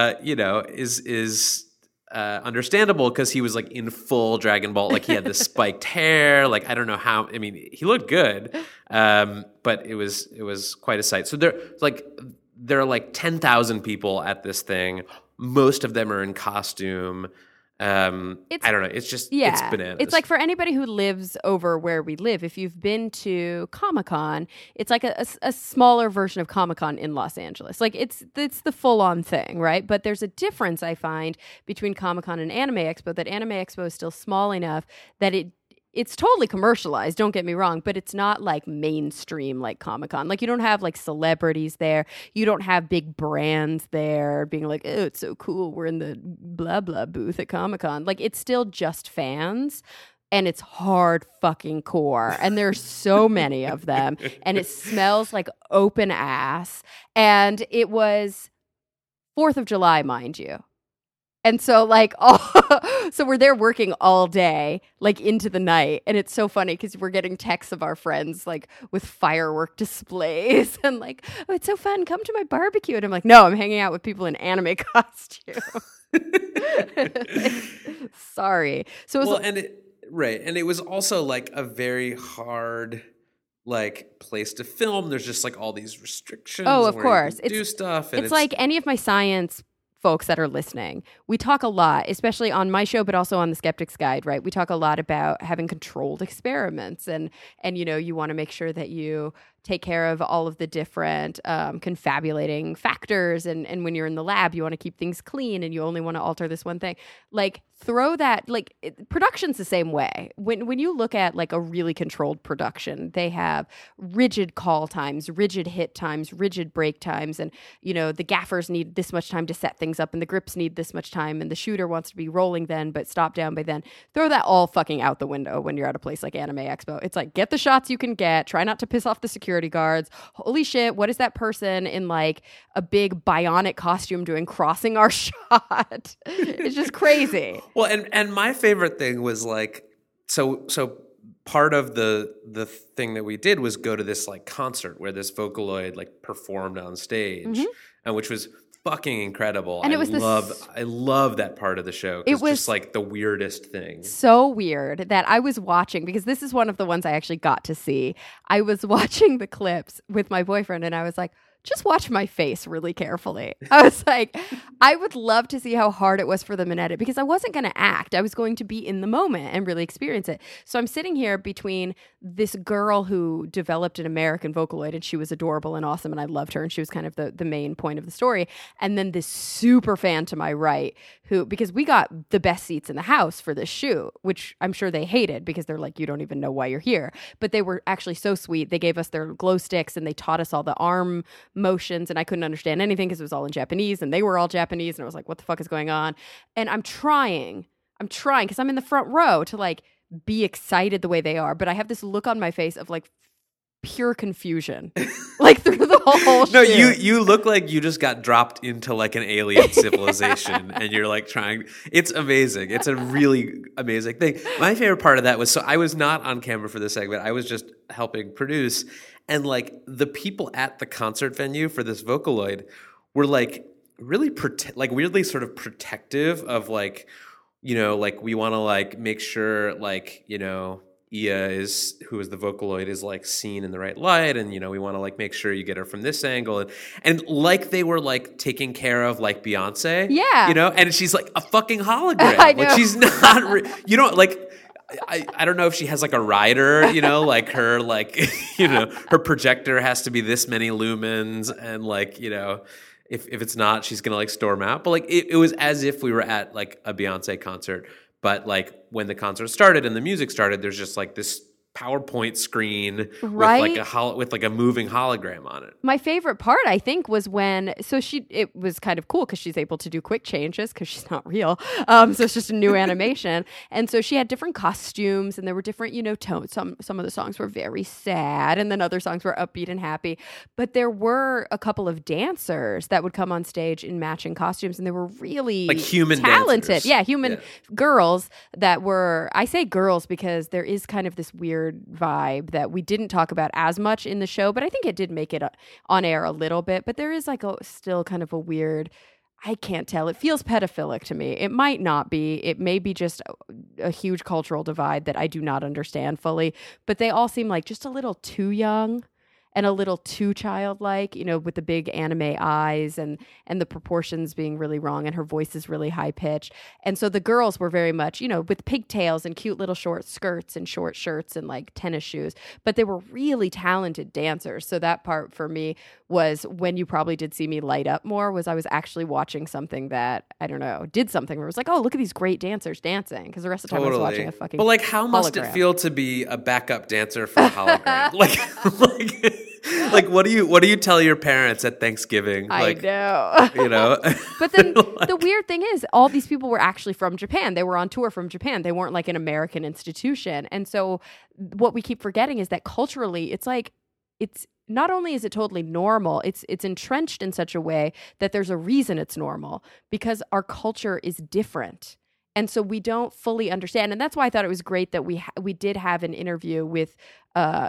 S2: is understandable, because he was like in full Dragon Ball, like he had this spiked hair, like I don't know how. I mean, he looked good, but it was quite a sight. So there are like 10,000 people at this thing. Most of them are in costume. I don't know. It's just, it's bananas.
S1: It's like for anybody who lives over where we live, if you've been to Comic-Con, it's like a smaller version of Comic-Con in Los Angeles. Like it's the full-on thing, right? But there's a difference, I find, between Comic-Con and Anime Expo, that Anime Expo is still small enough that it's totally commercialized, don't get me wrong, but it's not like mainstream like Comic-Con. Like you don't have like celebrities there. You don't have big brands there being like, oh, it's so cool, we're in the blah blah booth at Comic-Con. Like it's still just fans, and it's hard fucking core. And there's so many of them, and it smells like open ass. And it was 4th of July, mind you. And so so we're there working all day, like into the night. And it's so funny because we're getting texts of our friends like with firework displays and like, oh, it's so fun. Come to my barbecue. And I'm like, no, I'm hanging out with people in anime costume. Sorry. So it was
S2: right. And it was also like a very hard like place to film. There's just like all these restrictions.
S1: Oh, of course.
S2: Do stuff. And
S1: it's like any of my science folks that are listening, we talk a lot, especially on my show, but also on the Skeptic's Guide, right? We talk a lot about having controlled experiments, and you want to make sure that you take care of all of the different confabulating factors, and when you're in the lab, you want to keep things clean, and you only want to alter this one thing. Like throw that, like production's the same way. When you look at like a really controlled production, they have rigid call times, rigid hit times, rigid break times, and the gaffers need this much time to set things up, and the grips need this much time, and the shooter wants to be rolling then, but stop down by then. Throw that all fucking out the window when you're at a place like Anime Expo. It's like, get the shots you can get, try not to piss off the security guards. Holy shit, what is that person in like a big bionic costume doing crossing our shot? It's just crazy.
S2: Well, and my favorite thing was like, so part of the thing that we did was go to this like concert where this Vocaloid like performed on stage, and which was fucking incredible. And I love that part of the show. It was just like the weirdest thing.
S1: So weird that I was watching, because this is one of the ones I actually got to see. I was watching the clips with my boyfriend, and I was like, just watch my face really carefully. I was like, I would love to see how hard it was for them in edit, because I wasn't going to act. I was going to be in the moment and really experience it. So I'm sitting here between this girl who developed an American Vocaloid, and she was adorable and awesome, and I loved her, and she was kind of the main point of the story. And then this super fan to my right, who, because we got the best seats in the house for this shoot, which I'm sure they hated because they're like, you don't even know why you're here. But they were actually so sweet. They gave us their glow sticks, and they taught us all the arm motions, and I couldn't understand anything because it was all in Japanese, and they were all Japanese, and I was like, what the fuck is going on? And I'm trying because I'm in the front row to like be excited the way they are, but I have this look on my face of like pure confusion like through the whole
S2: No,
S1: shoot.
S2: you look like you just got dropped into like an alien civilization and you're like it's amazing. It's a really amazing thing. My favorite part of that was, so I was not on camera for this segment. I was just helping produce, and like the people at the concert venue for this Vocaloid were like really weirdly sort of protective of like, like we want to like make sure like, Ia who is the Vocaloid, is like seen in the right light, and we want to like make sure you get her from this angle, and like they were like taking care of like Beyonce, and she's like a fucking hologram. Like she's not, like I don't know if she has like a rider, like her like her projector has to be this many lumens, and like if it's not, she's gonna like storm out. But like it was as if we were at like a Beyonce concert. But like when the concert started and the music started, there's just like this PowerPoint screen
S1: Right?
S2: with like a moving hologram on it.
S1: My favorite part, I think, was when it was kind of cool because she's able to do quick changes because she's not real. So it's just a new animation, and so she had different costumes, and there were different, tones. Some of the songs were very sad, and then other songs were upbeat and happy. But there were a couple of dancers that would come on stage in matching costumes, and they were really
S2: like human
S1: talented.
S2: dancers.
S1: Yeah, human girls that were. I say girls because there is kind of this weird vibe that we didn't talk about as much in the show, but I think it did make it on air a little bit. But there is like still kind of a weird, I can't tell. It feels pedophilic to me. It might not be. It may be just a huge cultural divide that I do not understand fully. But they all seem like just a little too young and a little too childlike, with the big anime eyes and the proportions being really wrong, and her voice is really high pitched. And so the girls were very much, with pigtails and cute little short skirts and short shirts and like tennis shoes, but they were really talented dancers. So that part for me was when you probably did see me light up more, was I was actually watching something that, I don't know, did something where it was like, oh, look at these great dancers dancing, because the rest of the time I was watching a fucking
S2: But like, how must it feel to be a backup dancer for a hologram? Like, what do you tell your parents at Thanksgiving? Like,
S1: I know. But then the weird thing is, all these people were actually from Japan. They were on tour from Japan. They weren't like an American institution. And so what we keep forgetting is that culturally, it's like, it's not only is it totally normal, it's entrenched in such a way that there's a reason it's normal, because our culture is different. And so we don't fully understand. And that's why I thought it was great that we did have an interview with, a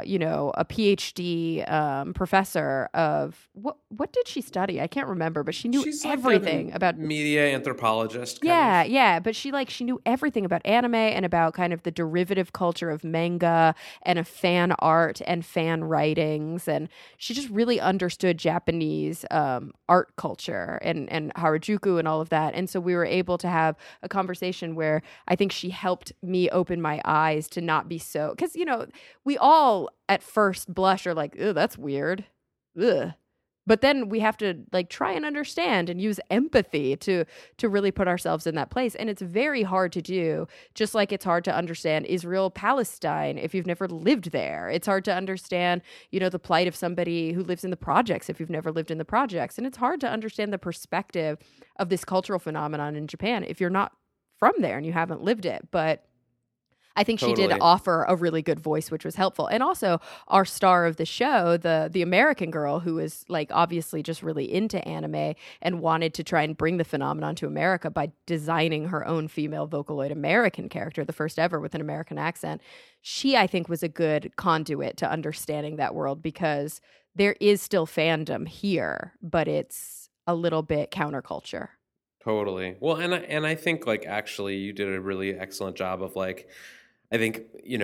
S1: PhD professor of, what did she study? I can't remember, but she knew everything about
S2: media anthropologist.
S1: Yeah. But she knew everything about anime and about kind of the derivative culture of manga and of fan art and fan writings. And she just really understood Japanese art culture and Harajuku and all of that. And so we were able to have a conversation where I think she helped me open my eyes to not be so, because, we all at first blush are like, "Ew, that's weird." Ugh. But then we have to like try and understand and use empathy to really put ourselves in that place. And it's very hard to do, just like it's hard to understand Israel, Palestine if you've never lived there. It's hard to understand, the plight of somebody who lives in the projects if you've never lived in the projects. And it's hard to understand the perspective of this cultural phenomenon in Japan if you're not from there and you haven't lived it. But I think she did offer a really good voice, which was helpful. And also our star of the show, the American girl who was like obviously just really into anime and wanted to try and bring the phenomenon to America by designing her own female Vocaloid American character, the first ever with an American accent. She, I think, was a good conduit to understanding that world, because there is still fandom here, but it's a little bit counterculture.
S2: Totally. Well, and I think like actually you did a really excellent job of like, I think,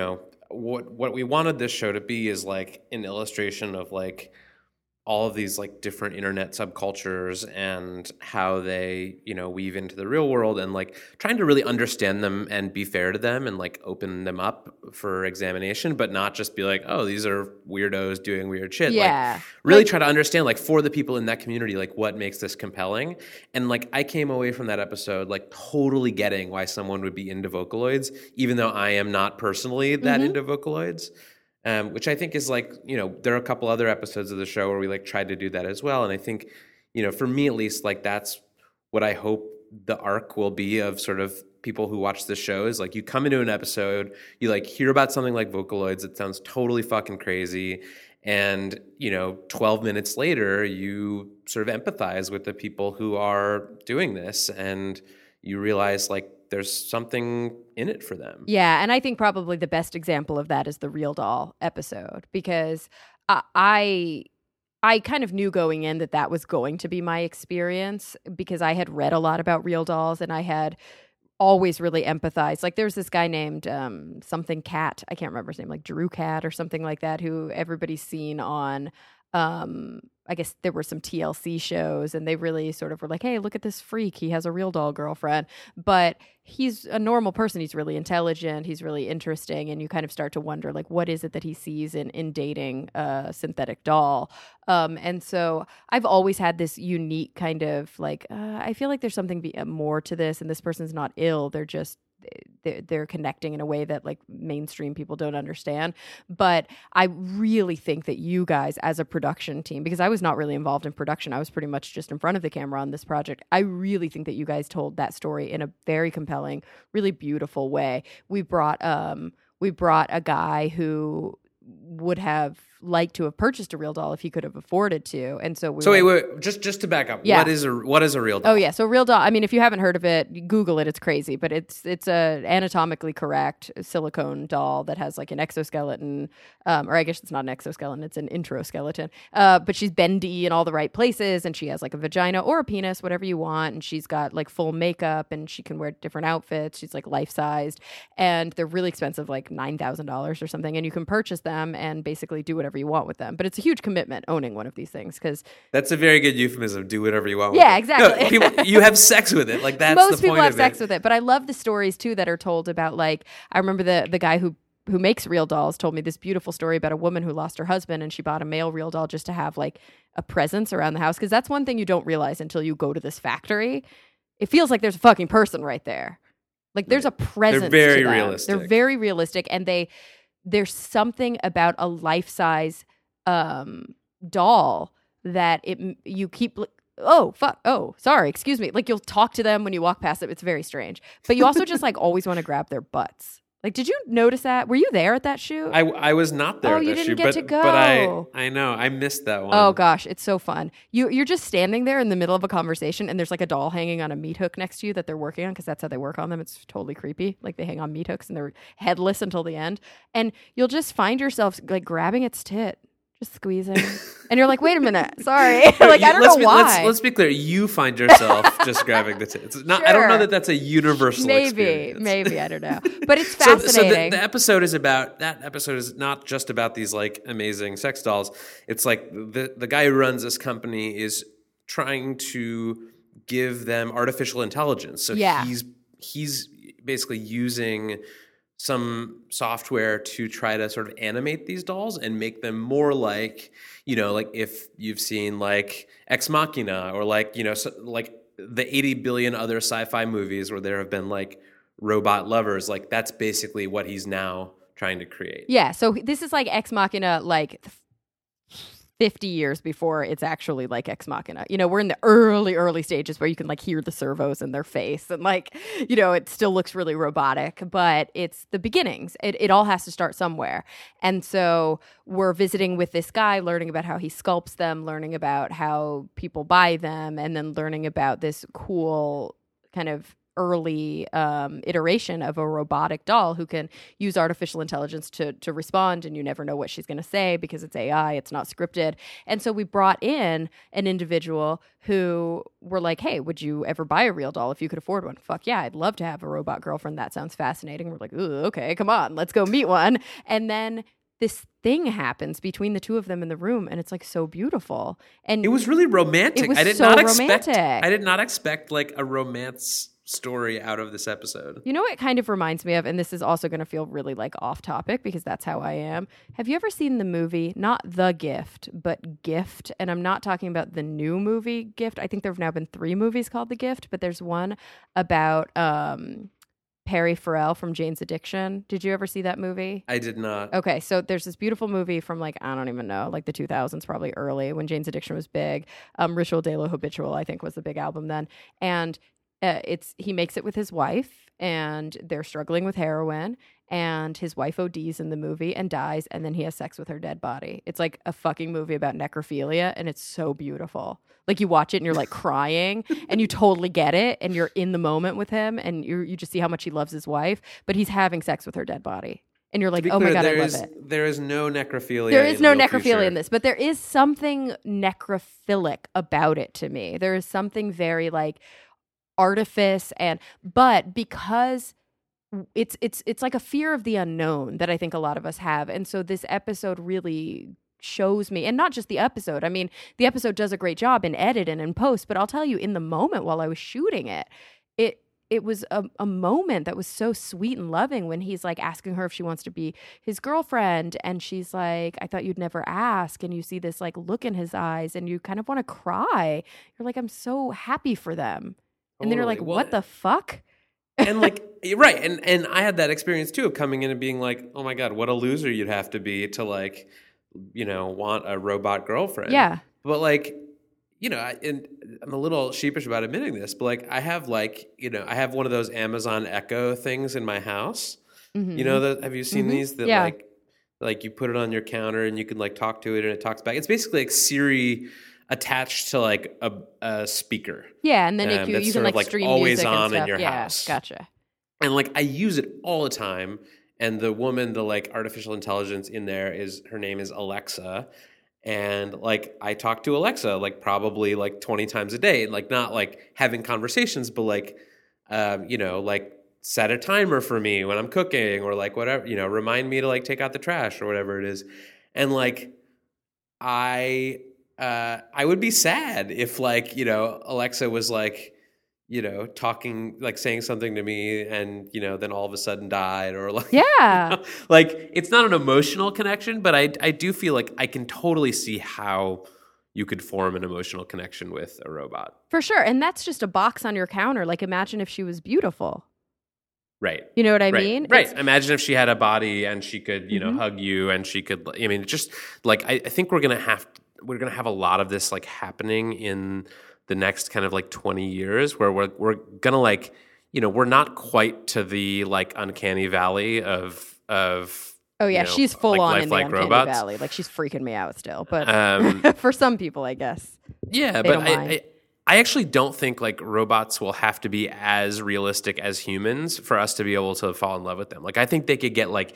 S2: what we wanted this show to be is like an illustration of like all of these like different internet subcultures and how they, weave into the real world, and like trying to really understand them and be fair to them and like open them up for examination, but not just be like, oh, these are weirdos doing weird shit.
S1: Yeah.
S2: Like really try to understand like for the people in that community, like what makes this compelling. And like I came away from that episode like totally getting why someone would be into Vocaloids, even though I am not personally that into Vocaloids. Which I think is like, there are a couple other episodes of the show where we like tried to do that as well. And I think, for me at least, like that's what I hope the arc will be of sort of people who watch the show is like you come into an episode, you like hear about something like Vocaloids. It sounds totally fucking crazy. And, 12 minutes later, you sort of empathize with the people who are doing this, and you realize like there's something in it for them.
S1: Yeah, and I think probably the best example of that is the Real Doll episode, because I kind of knew going in that was going to be my experience, because I had read a lot about Real Dolls and I had always really empathized. Like there's this guy named something Cat, I can't remember his name, like Drew Cat or something like that, who everybody's seen on I guess there were some TLC shows, and they really sort of were like, hey, look at this freak. He has a real doll girlfriend. But he's a normal person. He's really intelligent. He's really interesting. And you kind of start to wonder, like, what is it that he sees in dating a synthetic doll? And so I've always had this unique kind of like, I feel like there's something more to this, and this person's not ill. they're connecting in a way that like mainstream people don't understand. But I really think that you guys as a production team, because I was not really involved in production, I was pretty much just in front of the camera on this project. I really think that you guys told that story in a very compelling, really beautiful way. We brought a guy who would have liked to have purchased a real doll if he could have afforded to, and so
S2: wait, just to back up,
S1: yeah.
S2: what is a real doll?
S1: Oh yeah, so real doll. I mean, if you haven't heard of it, Google it. It's crazy, but it's a anatomically correct silicone doll that has like an exoskeleton, or I guess it's not an exoskeleton, it's an introskeleton. But she's bendy in all the right places, and she has like a vagina or a penis, whatever you want, and she's got like full makeup, and she can wear different outfits. She's like life sized, and they're really expensive, like $9,000 or something, and you can purchase them and basically do whatever you want with them. But it's a huge commitment owning one of these things, because
S2: that's a very good euphemism. Do whatever you want.
S1: Yeah,
S2: with it.
S1: exactly.
S2: No, people, you have sex with it. Like that's
S1: most
S2: the point
S1: people have
S2: of
S1: sex
S2: it.
S1: with it. But I love the stories too that are told about, like, I remember the guy who makes real dolls told me this beautiful story about a woman who lost her husband, and she bought a male real doll just to have like a presence around the house, because that's one thing you don't realize until you go to this factory. It feels like there's a fucking person right there. Like there's a presence.
S2: They're very
S1: to them.
S2: realistic.
S1: They're very realistic, and there's something about a life-size doll that you keep. Oh, fuck. Oh, sorry. Excuse me. Like you'll talk to them when you walk past them. It's very strange. But you also just like always want to grab their butts. Like, did you notice that? Were you there at that shoot?
S2: I was not there.
S1: Oh,
S2: at
S1: you
S2: that
S1: didn't
S2: shoot,
S1: get to go.
S2: But I know I missed that one.
S1: Oh gosh, it's so fun. You're just standing there in the middle of a conversation, and there's like a doll hanging on a meat hook next to you that they're working on, because that's how they work on them. It's totally creepy. Like they hang on meat hooks and they're headless until the end, and you'll just find yourself like grabbing its tit, just squeezing, and you're like, wait a minute, sorry. Like I don't know why.
S2: Let's be clear. You find yourself just grabbing the tits. Not. Sure. I don't know that that's a universal experience.
S1: Maybe I don't know. But it's fascinating.
S2: So the episode is about that. Episode is not just about these like amazing sex dolls. It's like the guy who runs this company is trying to give them artificial intelligence. So he's basically using some software to try to sort of animate these dolls and make them more like, like if you've seen like Ex Machina or like, like the 80 billion other sci-fi movies where there have been like robot lovers, like that's basically what he's now trying to create.
S1: Yeah. So this is like Ex Machina, like 50 years before it's actually like Ex Machina. We're in the early stages where you can like hear the servos in their face, and like, it still looks really robotic, but it's the beginnings. It all has to start somewhere. And so we're visiting with this guy, learning about how he sculpts them, learning about how people buy them, and then learning about this cool kind of early iteration of a robotic doll who can use artificial intelligence to respond, and you never know what she's going to say because it's AI, it's not scripted. And so we brought in an individual who were like, hey, would you ever buy a real doll if you could afford one? Fuck yeah, I'd love to have a robot girlfriend. That sounds fascinating. We're like, ooh, okay, come on, let's go meet one. And then this thing happens between the two of them in the room, and it's like so beautiful. And
S2: it was really romantic.
S1: It was
S2: I did
S1: so
S2: not
S1: romantic.
S2: I did not expect like a romance story out of this episode.
S1: You know what it kind of reminds me of, and this is also going to feel really like off topic because that's how I am. Have you ever seen the movie, not The Gift, but Gift? And I'm not talking about the new movie Gift. I think there have now been 3 movies called The Gift, but there's one about Perry Farrell from Jane's Addiction. Did you ever see that movie?
S2: I did not.
S1: Okay, so there's this beautiful movie from like, I don't even know, like the 2000s, probably early, when Jane's Addiction was big. Ritual de lo Habitual, I think, was the big album then. And he makes it with his wife, and they're struggling with heroin, and his wife ODs in the movie and dies, and then he has sex with her dead body. It's like a fucking movie about necrophilia, and it's so beautiful. Like you watch it and you're like crying, and you totally get it, and you're in the moment with him, and you just see how much he loves his wife, but he's having sex with her dead body. And you're like, oh my God, I love it.
S2: There is no necrophilia.
S1: There is no necrophilia
S2: future.
S1: in this, but there is something necrophilic about it to me. There is something very like artifice, but because it's like a fear of the unknown that I think a lot of us have. And so this episode really shows me, and not just the episode. I mean, the episode does a great job in edit and in post, but I'll tell you, in the moment while I was shooting it was a moment that was so sweet and loving when he's like asking her if she wants to be his girlfriend, and she's like, I thought you'd never ask, and you see this like look in his eyes, and you kind of want to cry. You're like, I'm so happy for them. And then you're like, what the fuck?
S2: And like, right. And I had that experience too of coming in and being like, oh my God, what a loser you'd have to be to like, want a robot girlfriend.
S1: Yeah.
S2: But like, and I'm a little sheepish about admitting this, but like I have like, I have one of those Amazon Echo things in my house.
S1: Mm-hmm.
S2: Have you seen these that like you put it on your counter and you can like talk to it and it talks back? It's basically like Siri attached to like a speaker.
S1: Yeah, and then you can like stream
S2: always
S1: music
S2: on
S1: and stuff.
S2: in your
S1: yeah,
S2: house.
S1: Gotcha.
S2: And like I use it all the time. And the woman, the like artificial intelligence in there her name is Alexa. And like I talk to Alexa like probably like 20 times a day, like not like having conversations, but like like set a timer for me when I'm cooking or like whatever, remind me to like take out the trash or whatever it is. And like I would be sad if like, Alexa was like, talking, like saying something to me and, then all of a sudden died or like,
S1: yeah,
S2: like it's not an emotional connection, but I do feel like I can totally see how you could form an emotional connection with a robot.
S1: For sure. And that's just a box on your counter. Like imagine if she was beautiful.
S2: Right.
S1: You know what I mean?
S2: Right. Imagine if she had a body and she could, hug you and she could, just like, I think we're going to have a lot of this like happening in the next kind of like 20 years where we're going to like, we're not quite to the like uncanny valley of
S1: oh yeah, she's full on in the uncanny
S2: robots.
S1: valley. Like she's freaking me out still, but for some people, I guess.
S2: Yeah, but I actually don't think like robots will have to be as realistic as humans for us to be able to fall in love with them. Like I think they could get like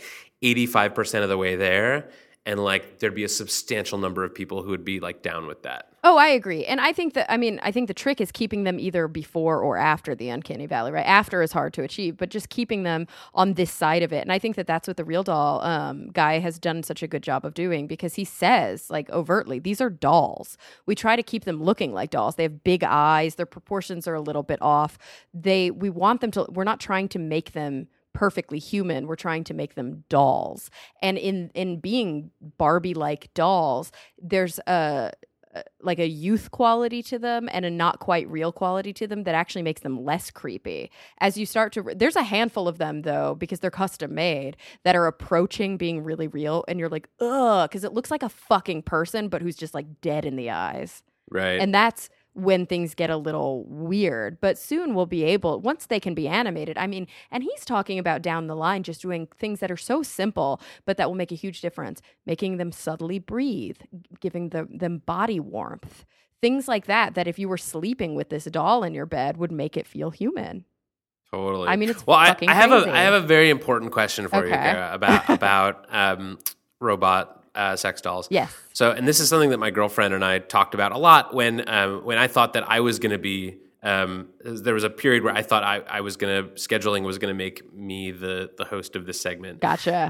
S2: 85% of the way there and like there'd be a substantial number of people who would be like down with that.
S1: Oh, I agree. And I think the trick is keeping them either before or after the uncanny valley, right? After is hard to achieve, but just keeping them on this side of it. And I think that that's what the Real Doll guy has done such a good job of doing because he says like overtly, these are dolls. We try to keep them looking like dolls. They have big eyes. Their proportions are a little bit off. We want them to, we're not trying to make them perfectly human. We're trying to make them dolls. And in being Barbie-like dolls, there's like a youth quality to them and a not quite real quality to them that actually makes them less creepy. As you start to, there's a handful of them though, because they're custom made, that are approaching being really real. And you're like, ugh, because it looks like a fucking person, but who's just like dead in the eyes.
S2: Right.
S1: And that's when things get a little weird, but soon we'll be able, once they can be animated. I mean, and he's talking about down the line just doing things that are so simple, but that will make a huge difference, making them subtly breathe, giving them body warmth, things like that if you were sleeping with this doll in your bed would make it feel human.
S2: Totally.
S1: I mean, it's
S2: well,
S1: fucking
S2: I have
S1: crazy.
S2: I have a very important question for you, Kara, about robot sex dolls.
S1: Yes.
S2: So, and this is something that my girlfriend and I talked about a lot when I thought that I was going to be. There was a period where I thought scheduling was going to make me the host of this segment.
S1: Gotcha.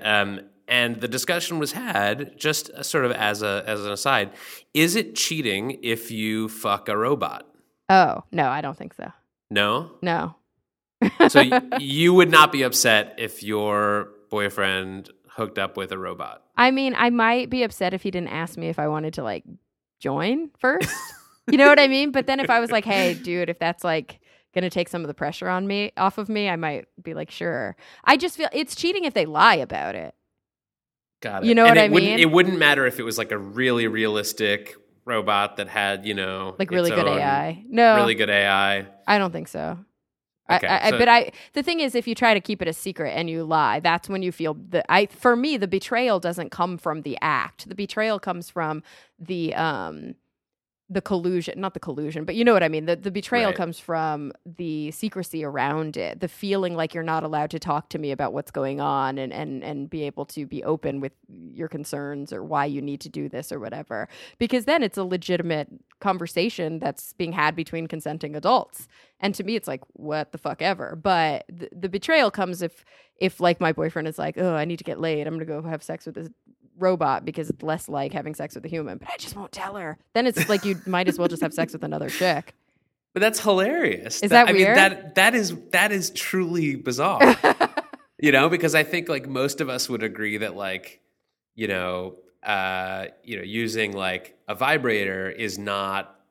S2: And the discussion was had just sort of as an aside. Is it cheating if you fuck a robot?
S1: Oh no, I don't think so.
S2: No.
S1: No.
S2: So you would not be upset if your boyfriend hooked up with a robot?
S1: I mean, I might be upset if he didn't ask me if I wanted to like join first. You know what I mean? But then if I was like, hey, dude, if that's like going to take some of the pressure off of me, I might be like, sure. I just feel it's cheating if they lie about it.
S2: Got it.
S1: You know what I mean?
S2: It wouldn't matter if it was like a really realistic robot that had,
S1: like really good AI. No.
S2: Really good AI.
S1: I don't think so.
S2: Okay,
S1: but the thing is, if you try to keep it a secret and you lie, that's when you feel for me, the betrayal doesn't come from the act. The betrayal comes from the collusion, not the collusion, but you know what I mean? The betrayal
S2: right.
S1: comes from the secrecy around it, the feeling like you're not allowed to talk to me about what's going on and be able to be open with your concerns or why you need to do this or whatever. Because then it's a legitimate conversation that's being had between consenting adults. And to me, it's like, what the fuck ever. But the betrayal comes if like my boyfriend is like, oh, I need to get laid. I'm going to go have sex with this robot because it's less like having sex with a human, but I just won't tell her. Then it's like you might as well just have sex with another chick.
S2: But that's hilarious.
S1: Is that weird?
S2: I mean, that is truly bizarre. Because I think like most of us would agree that like, using like a vibrator is not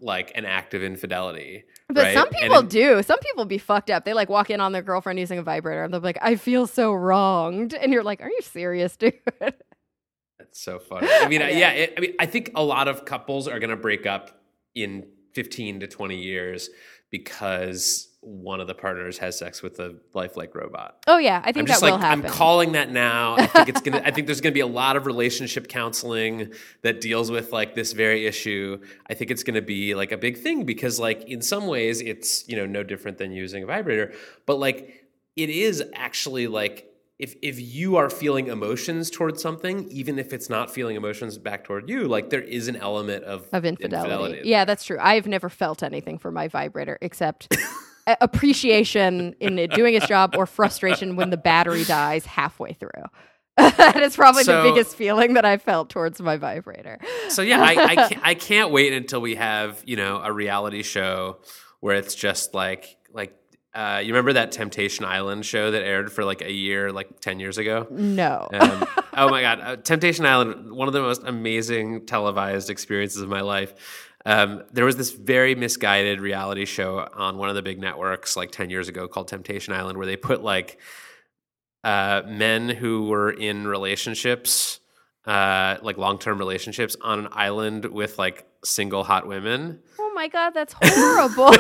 S2: like an act of infidelity.
S1: But
S2: right?
S1: some people do. Some people be fucked up. They like walk in on their girlfriend using a vibrator and they'll be like, I feel so wronged. And you're like, are you serious, dude?
S2: That's so funny. I mean, I think a lot of couples are going to break up in 15 to 20 years because one of the partners has sex with a lifelike robot.
S1: Oh yeah, I think that will happen.
S2: I'm calling that now. I think there's gonna be a lot of relationship counseling that deals with like this very issue. I think it's gonna be like a big thing because like in some ways it's, you know, no different than using a vibrator, but like it is actually like if you are feeling emotions towards something, even if it's not feeling emotions back toward you, like there is an element of infidelity.
S1: Yeah, that's true. I've never felt anything for my vibrator except appreciation in it doing its job or frustration when the battery dies halfway through. That is probably the biggest feeling that I felt towards my vibrator.
S2: So yeah, I can't wait until we have, you know, a reality show where it's just like you remember that Temptation Island show that aired for like a year, like 10 years ago?
S1: No.
S2: Oh my God. Temptation Island, one of the most amazing televised experiences of my life. There was this very misguided reality show on one of the big networks like 10 years ago called Temptation Island, where they put like men who were in relationships, like long-term relationships on an island with like single hot women.
S1: Oh my God, that's horrible.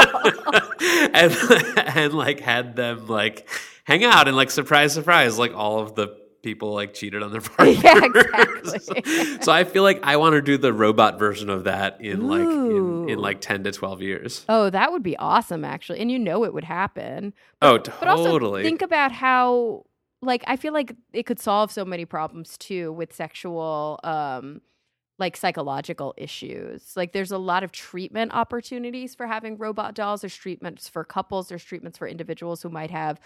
S2: and like had them like hang out and like surprise, like all of the people like cheated on their partners.
S1: Yeah, exactly.
S2: So I feel like I want to do the robot version of that in like 10 to 12 years.
S1: Oh, that would be awesome, actually. And you know it would happen.
S2: Totally.
S1: But also think about how, like, I feel like it could solve so many problems too with sexual like psychological issues. Like there's a lot of treatment opportunities for having robot dolls. There's treatments for couples. There's treatments for individuals who might have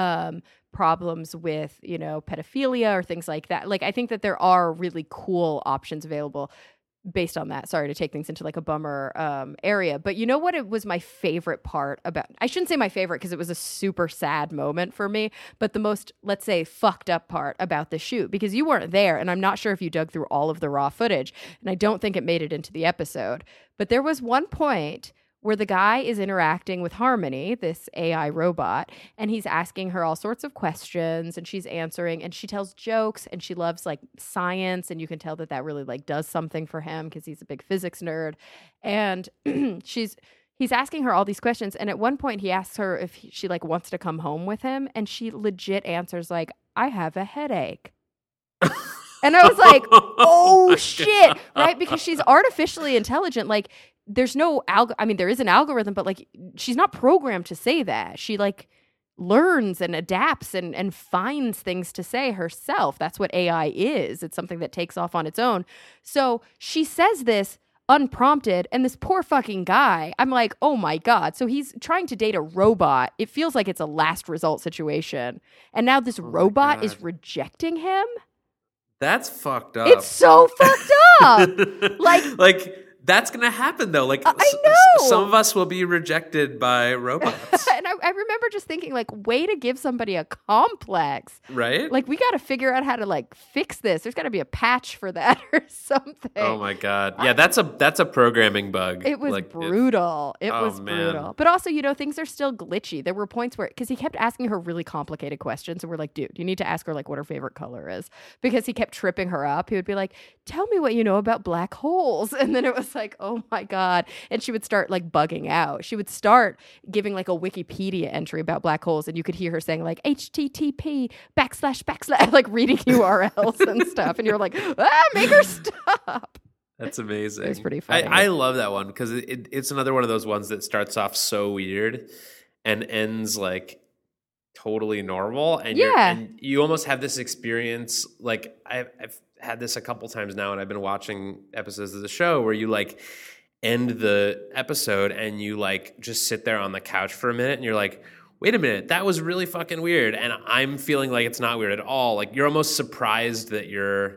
S1: problems with, you know, pedophilia or things like that. Like I think that there are really cool options available based on that. Sorry to take things into like a bummer area. But you know what it was my favorite part about, I shouldn't say my favorite because it was a super sad moment for me, but the most, let's say, fucked up part about the shoot, because you weren't there and I'm not sure if you dug through all of the raw footage and I don't think it made it into the episode. But there was one point where the guy is interacting with Harmony, this AI robot, and he's asking her all sorts of questions and she's answering and she tells jokes and she loves like science, and you can tell that that really like does something for him because he's a big physics nerd. And he's asking her all these questions, and at one point he asks her if she like wants to come home with him, and she legit answers like, I have a headache. And I was like, oh shit, right? Because she's artificially intelligent. Like there's no there is an algorithm, but like she's not programmed to say that. She like learns and adapts and finds things to say herself. That's what AI is. It's something that takes off on its own. So she says this unprompted, and this poor fucking guy, I'm like, oh my God. So he's trying to date a robot. It feels like it's a last result situation. And now this robot is rejecting him.
S2: That's fucked up.
S1: It's so fucked up.
S2: Like that's going to happen, though. Like,
S1: I know.
S2: Some of us will be rejected by robots.
S1: And I remember just thinking, like, way to give somebody a complex.
S2: Right?
S1: Like, we got to figure out how to, like, fix this. There's got to be a patch for that or something.
S2: Oh, my God. Yeah, that's a programming bug.
S1: It was
S2: like,
S1: brutal. It was brutal.
S2: Man.
S1: But also, you know, things are still glitchy. There were points where, because he kept asking her really complicated questions, and we're like, dude, you need to ask her, like, what her favorite color is. Because he kept tripping her up. He would be like, tell me what you know about black holes. And then it was like, oh my God. And she would start like bugging out. She would start giving like a Wikipedia entry about black holes, and you could hear her saying like HTTP / like reading URLs and stuff. And you're like, make her stop.
S2: That's amazing.
S1: It's pretty funny.
S2: I love that one because it's another one of those ones that starts off so weird and ends like totally normal. And and you almost have this experience. Like I've had this a couple times now, and I've been watching episodes of the show where you like end the episode and you like just sit there on the couch for a minute and you're like, wait a minute, that was really fucking weird. And I'm feeling like it's not weird at all. Like you're almost surprised that you're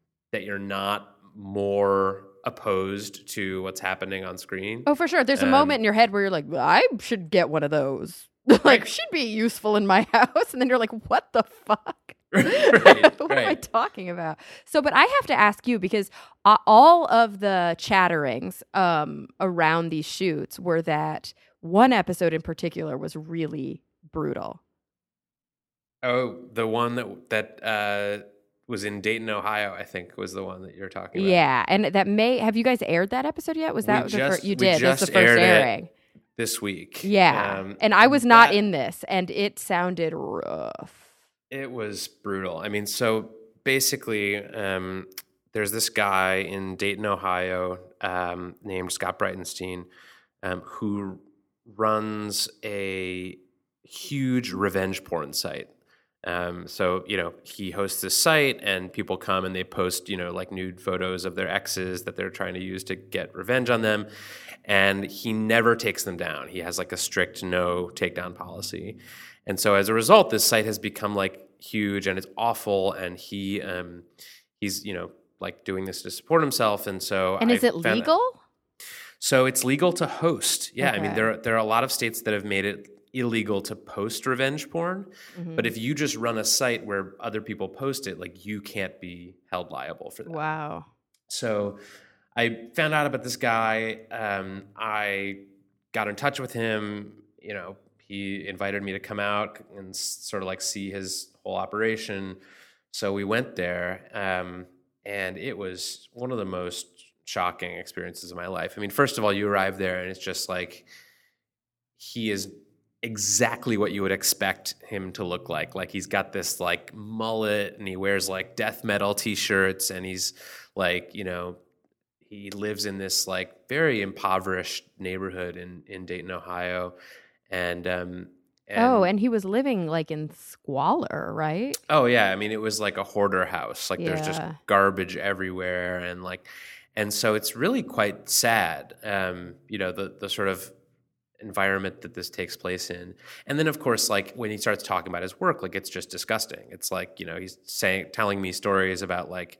S2: not more opposed to what's happening on screen.
S1: Oh, for sure. There's a moment in your head where you're like, well, I should get one of those. Like, she'd be useful in my house. And then you're like, what the fuck?
S2: What
S1: am I talking talking about. So, but I have to ask you, because all of the chatterings around these shoots were that one episode in particular was really brutal.
S2: Oh, the one that was in Dayton, Ohio, I think was the one that you're talking about.
S1: Yeah, and have you guys aired that episode yet? Was that the first? You did. That's the first
S2: aired
S1: airing
S2: this week.
S1: Yeah, and I was not in this, and it sounded rough.
S2: It was brutal. I mean, so basically, there's this guy in Dayton, Ohio, named Scott Breitenstein, who runs a huge revenge porn site. So, he hosts this site and people come and they post, like nude photos of their exes that they're trying to use to get revenge on them. And he never takes them down. He has like a strict no takedown policy. And so as a result, this site has become like huge and it's awful. And he's, like doing this to support himself. And so
S1: is it legal?
S2: So it's legal to host. Yeah.
S1: Okay.
S2: I mean, there are a lot of states that have made it illegal to post revenge porn. Mm-hmm. But if you just run a site where other people post it, like you can't be held liable for that.
S1: Wow.
S2: So I found out about this guy. I got in touch with him. He invited me to come out and sort of like see his whole operation. So we went there, and it was one of the most shocking experiences of my life. I mean, first of all, you arrive there and it's just like he is exactly what you would expect him to look like. Like he's got this like mullet and he wears like death metal t-shirts and he's like, he lives in this like very impoverished neighborhood in Dayton, Ohio. And
S1: he was living like in squalor, right?
S2: Oh yeah. I mean, it was like a hoarder house. Like there's just garbage everywhere. And so it's really quite sad. The sort of environment that this takes place in. And then of course, like when he starts talking about his work, like it's just disgusting. It's like, he's telling me stories about like,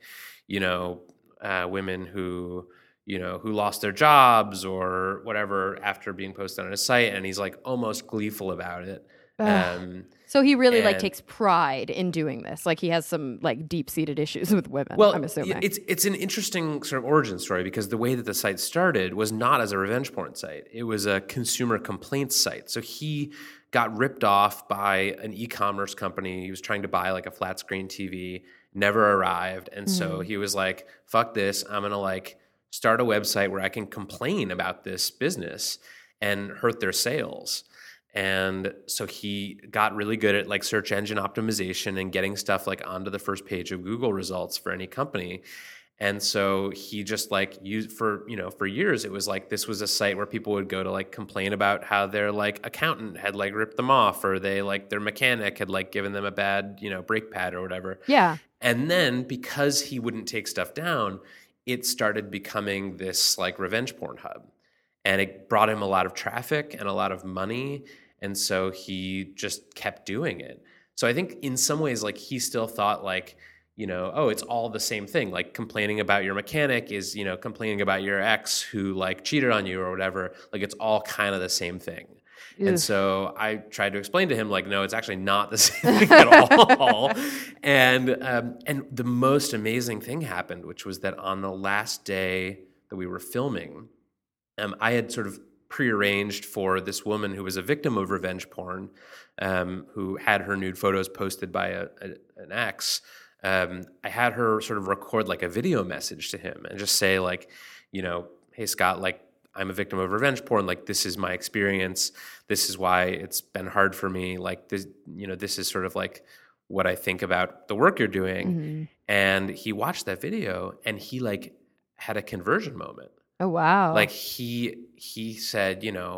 S2: women who lost their jobs or whatever after being posted on his site. And he's like almost gleeful about it.
S1: So he really like takes pride in doing this. Like he has some like deep-seated issues with women, I'm assuming.
S2: It's an interesting sort of origin story because the way that the site started was not as a revenge porn site. It was a consumer complaints site. So he got ripped off by an e-commerce company. He was trying to buy like a flat screen TV, never arrived. And so he was like, fuck this. I'm going to like start a website where I can complain about this business and hurt their sales. And so he got really good at like search engine optimization and getting stuff like onto the first page of Google results for any company. And so he just like used for years, it was like, this was a site where people would go to like complain about how their like accountant had like ripped them off or they like their mechanic had like given them a bad, brake pad or whatever.
S1: Yeah.
S2: And then because he wouldn't take stuff down, it started becoming this like revenge porn hub. And it brought him a lot of traffic and a lot of money. And so he just kept doing it. So I think in some ways, like he still thought like, it's all the same thing. Like complaining about your mechanic is, complaining about your ex who like cheated on you or whatever. Like it's all kind of the same thing. Ew. And so I tried to explain to him like, no, it's actually not the same thing at all. And the most amazing thing happened, which was that on the last day that we were filming, I had sort of prearranged for this woman who was a victim of revenge porn, who had her nude photos posted by an ex. I had her sort of record like a video message to him and just say like, hey Scott, like I'm a victim of revenge porn. Like this is my experience. This is why it's been hard for me. Like this, this is sort of like what I think about the work you're doing. Mm-hmm. And he watched that video and he like had a conversion moment.
S1: Oh, wow.
S2: Like he said,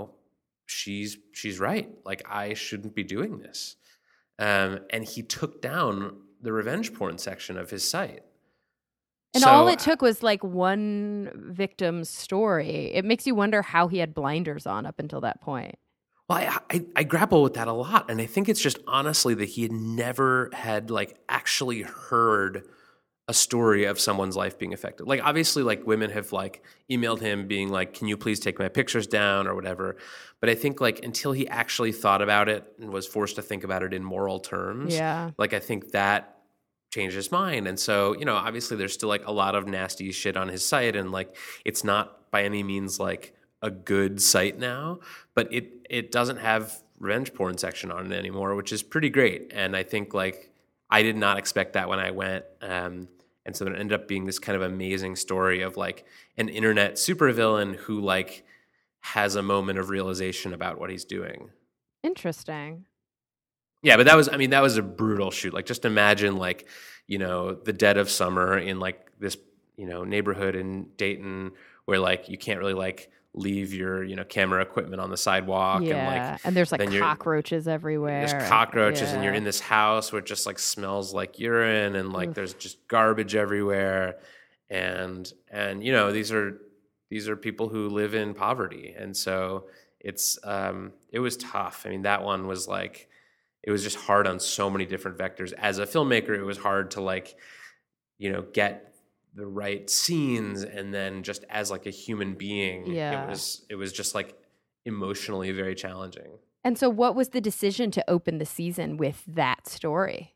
S2: she's right. Like I shouldn't be doing this. And he took down the revenge porn section of his site.
S1: And so, all it took was like one victim's story. It makes you wonder how he had blinders on up until that point.
S2: Well, I grapple with that a lot. And I think it's just honestly that he had never had like actually heard a story of someone's life being affected. Like obviously like women have like emailed him being like, can you please take my pictures down or whatever. But I think like until he actually thought about it and was forced to think about it in moral terms, like I think that changed his mind. And so, obviously there's still like a lot of nasty shit on his site, and like it's not by any means like a good site now, but it doesn't have revenge porn section on it anymore, which is pretty great. And I think like I did not expect that when I went. And so it ended up being this kind of amazing story of like an internet supervillain who like has a moment of realization about what he's doing.
S1: Interesting.
S2: Yeah, but that was a brutal shoot. Like just imagine like, the dead of summer in like this, neighborhood in Dayton where like you can't really like leave your, camera equipment on the sidewalk.
S1: Yeah, and there's like cockroaches everywhere.
S2: There's cockroaches, and you're in this house where it just like smells like urine, and like there's just garbage everywhere. And these are people who live in poverty. And so it was tough. I mean, that one was like, it was just hard on so many different vectors. As a filmmaker, it was hard to like, get the right scenes, and then just as like a human being, it was just like emotionally very challenging.
S1: And so what was the decision to open the season with that story?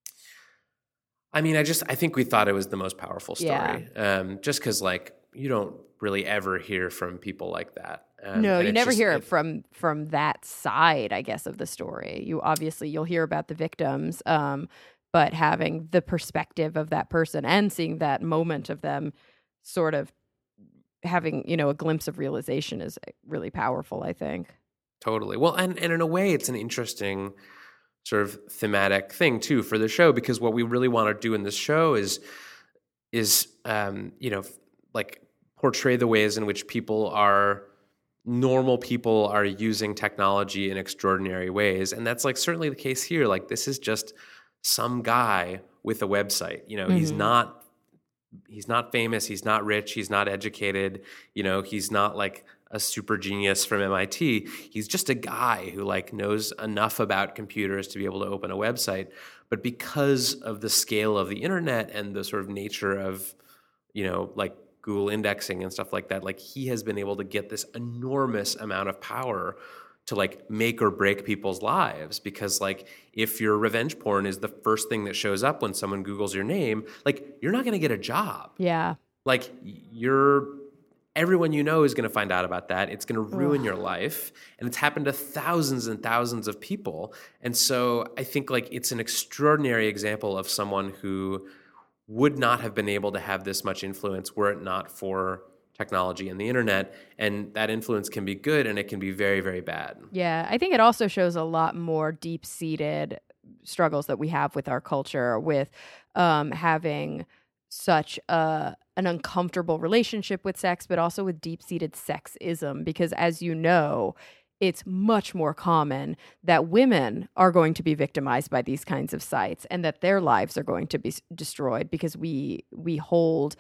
S2: I mean, I think we thought it was the most powerful story. Just because like you don't really ever hear from people like that.
S1: No, you never hear it from that side, I guess, of the story. You'll hear about the victims, but having the perspective of that person and seeing that moment of them sort of having, a glimpse of realization is really powerful, I think.
S2: Totally. Well, and in a way, it's an interesting sort of thematic thing too for the show, because what we really want to do in this show is like portray the ways in which normal people are using technology in extraordinary ways. And that's like certainly the case here. Like this is just some guy with a website. He's not famous, he's not rich, he's not educated, he's not like a super genius from MIT. He's just a guy who like knows enough about computers to be able to open a website. But because of the scale of the internet and the sort of nature of, like Google indexing and stuff like that, like he has been able to get this enormous amount of power to like make or break people's lives. Because like if your revenge porn is the first thing that shows up when someone Googles your name, like you're not going to get a job.
S1: Yeah.
S2: Like everyone is going to find out about that. It's going to ruin your life. And it's happened to thousands and thousands of people. And so I think like it's an extraordinary example of someone who would not have been able to have this much influence were it not for technology and the internet. And that influence can be good and it can be very, very bad. Yeah,
S1: I think it also shows a lot more deep-seated struggles that we have with our culture, with having such an uncomfortable relationship with sex, but also with deep-seated sexism. Because as you know, it's much more common that women are going to be victimized by these kinds of sites and that their lives are going to be destroyed because we hold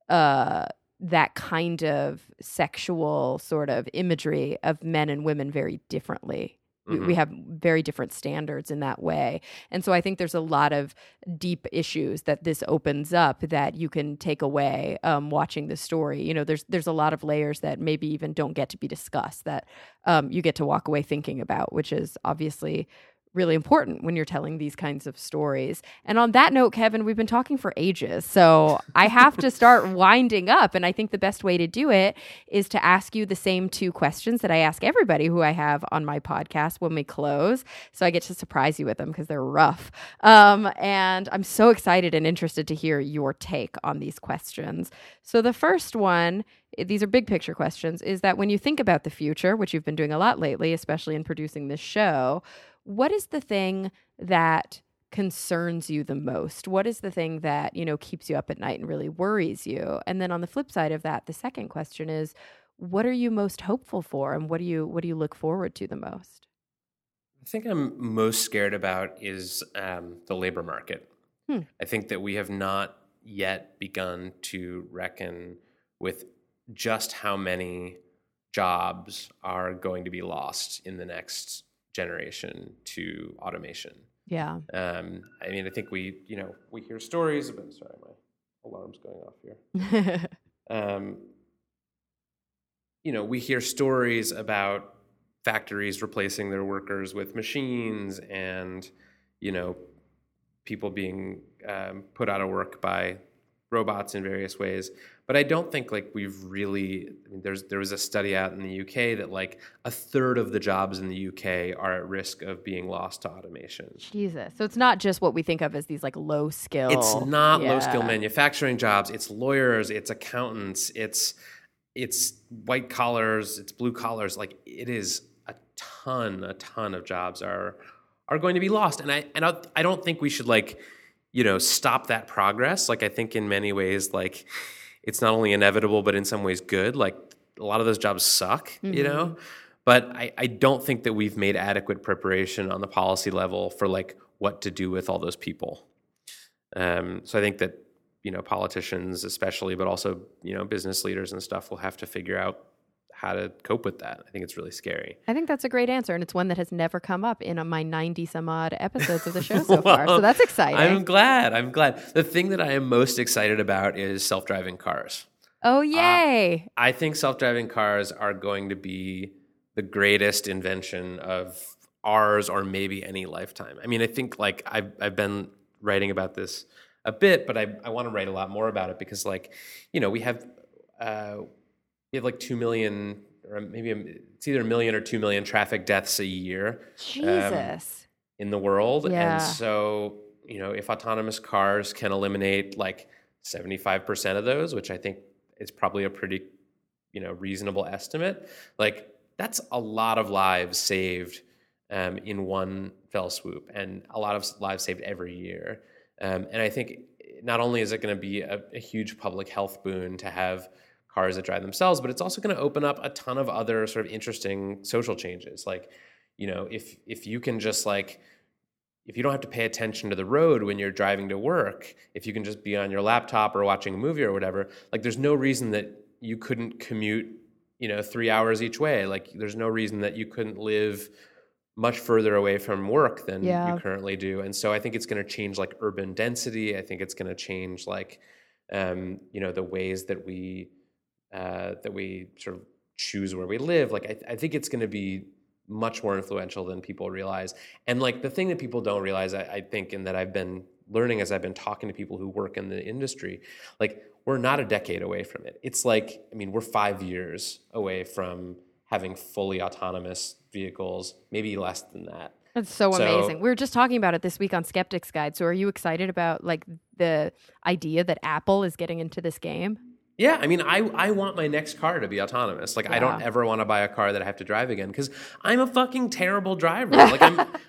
S1: that kind of sexual sort of imagery of men and women very differently. Mm-hmm. We have very different standards in that way. And so I think there's a lot of deep issues that this opens up that you can take away watching the story. There's a lot of layers that maybe even don't get to be discussed that you get to walk away thinking about, which is obviously really important when you're telling these kinds of stories. And on that note, Kevin, we've been talking for ages, so I have to start winding up. And I think the best way to do it is to ask you the same two questions that I ask everybody who I have on my podcast when we close. So I get to surprise you with them because they're rough. And I'm so excited and interested to hear your take on these questions. So the first one, these are big picture questions, is that when you think about the future, which you've been doing a lot lately, especially in producing this show, what is the thing that concerns you the most? What is the thing that, keeps you up at night and really worries you? And then on the flip side of that, the second question is, what are you most hopeful for, and what do you look forward to the most?
S2: The thing I'm most scared about is the labor market. I think that we have not yet begun to reckon with just how many jobs are going to be lost in the next generation to automation.
S1: Yeah.
S2: I think we hear stories about, sorry, my alarm's going off here. We hear stories about factories replacing their workers with machines and, people being put out of work by robots in various ways. But I don't think like we've really. I mean, there was a study out in the UK that like a third of the jobs in the UK are at risk of being lost to automation.
S1: Jesus. So it's not just what we think of as these like low skill.
S2: It's not low skill manufacturing jobs. It's lawyers. It's accountants. It's white collars. It's blue collars. Like it is a ton of jobs are going to be lost. And I don't think we should like, stop that progress. Like I think in many ways, like it's not only inevitable, but in some ways good. Like a lot of those jobs suck, but I don't think that we've made adequate preparation on the policy level for like what to do with all those people. So I think that, politicians especially, but also, business leaders and stuff will have to figure out how to cope with that. I think it's really scary.
S1: I think that's a great answer, and it's one that has never come up in my 90-some-odd episodes of the show so far, so that's exciting.
S2: I'm glad. The thing that I am most excited about is self-driving cars.
S1: Oh, yay!
S2: I think self-driving cars are going to be the greatest invention of ours or maybe any lifetime. I mean, I think like I've been writing about this a bit, but I want to write a lot more about it because like, we have like 2 million, or maybe it's either 1 million or 2 million traffic deaths a year.
S1: Jesus.
S2: In the world.
S1: Yeah.
S2: And so, if autonomous cars can eliminate like 75% of those, which I think is probably a pretty, reasonable estimate, like that's a lot of lives saved in one fell swoop, and a lot of lives saved every year. And I think not only is it going to be a huge public health boon to have cars that drive themselves, but it's also going to open up a ton of other sort of interesting social changes. Like, if you can just like, if you don't have to pay attention to the road when you're driving to work, if you can just be on your laptop or watching a movie or whatever, like there's no reason that you couldn't commute, 3 hours each way. Like there's no reason that you couldn't live much further away from work than you currently do. And so I think it's going to change like urban density. I think it's going to change like, the ways that we sort of choose where we live. Like I think it's going to be much more influential than people realize. And like the thing that people don't realize, I think, and that I've been learning as I've been talking to people who work in the industry, like we're not a decade away from it. It's like, we're 5 years away from having fully autonomous vehicles, maybe less than that.
S1: That's so amazing. We were just talking about it this week on Skeptics Guide. So are you excited about like the idea that Apple is getting into this game?
S2: Yeah, I want my next car to be autonomous. Like, I don't ever want to buy a car that I have to drive again because I'm a fucking terrible driver. Like,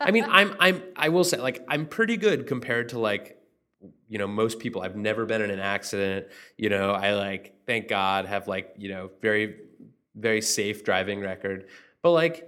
S2: I will say, like, I'm pretty good compared to like, most people. I've never been in an accident. I like, thank God, have like, very, very safe driving record. But like,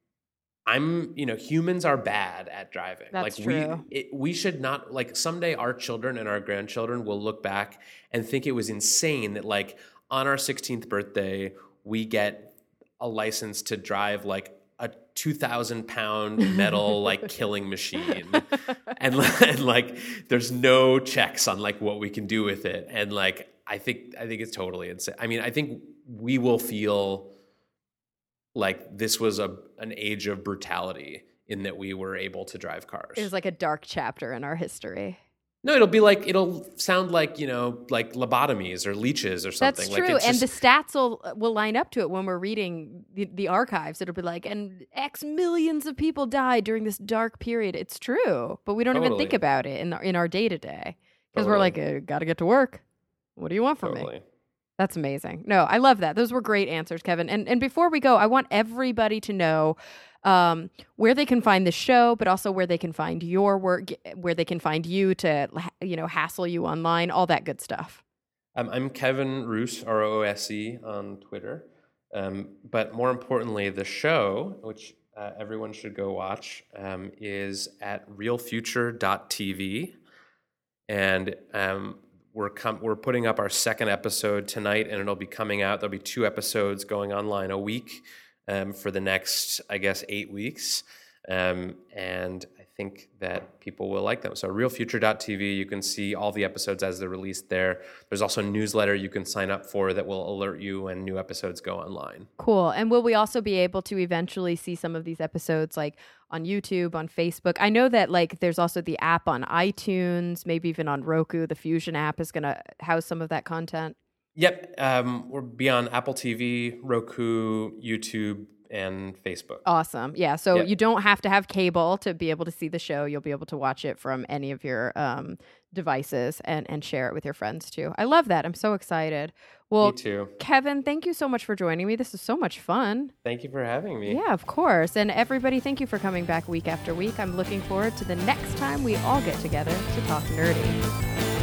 S2: humans are bad at driving.
S1: That's
S2: like
S1: true.
S2: We should not, like someday our children and our grandchildren will look back and think it was insane that like on our 16th birthday, we get a license to drive like a 2,000 pound metal, like killing machine. and like, there's no checks on like what we can do with it. And like, I think it's totally insane. I think we will feel like this was an age of brutality in that we were able to drive cars.
S1: It was like a dark chapter in our history.
S2: No, it'll sound like, like lobotomies or leeches or something.
S1: That's true.
S2: Like
S1: and the stats will line up to it when we're reading the archives. It'll be like, and X millions of people died during this dark period. It's true. But we don't even think about it in our day-to-day. Because we're like, got to get to work. What do you want from me? That's amazing. No, I love that. Those were great answers, Kevin. And before we go, I want everybody to know where they can find the show, but also where they can find your work, where they can find you to, hassle you online, all that good stuff.
S2: I'm Kevin Roose, R-O-O-S-E on Twitter. But more importantly, the show, which everyone should go watch, is at realfuture.tv. And we're putting up our second episode tonight, and it'll be coming out. There'll be 2 episodes going online a week for the next, I guess, 8 weeks. And I think that people will like them. So realfuture.tv, you can see all the episodes as they're released there. There's also a newsletter you can sign up for that will alert you when new episodes go online.
S1: Cool. And will we also be able to eventually see some of these episodes like on YouTube, on Facebook? I know that like there's also the app on iTunes, maybe even on Roku. The Fusion app is going to house some of that content.
S2: Yep. We'll be on Apple TV, Roku, YouTube, and Facebook.
S1: Awesome. Yeah. So you don't have to have cable to be able to see the show. You'll be able to watch it from any of your devices and share it with your friends too. I love that. I'm so excited. Well,
S2: me too.
S1: Kevin, thank you so much for joining me. This is so much fun.
S2: Thank you for having me.
S1: Yeah, of course. And everybody, thank you for coming back week after week. I'm looking forward to the next time we all get together to talk nerdy.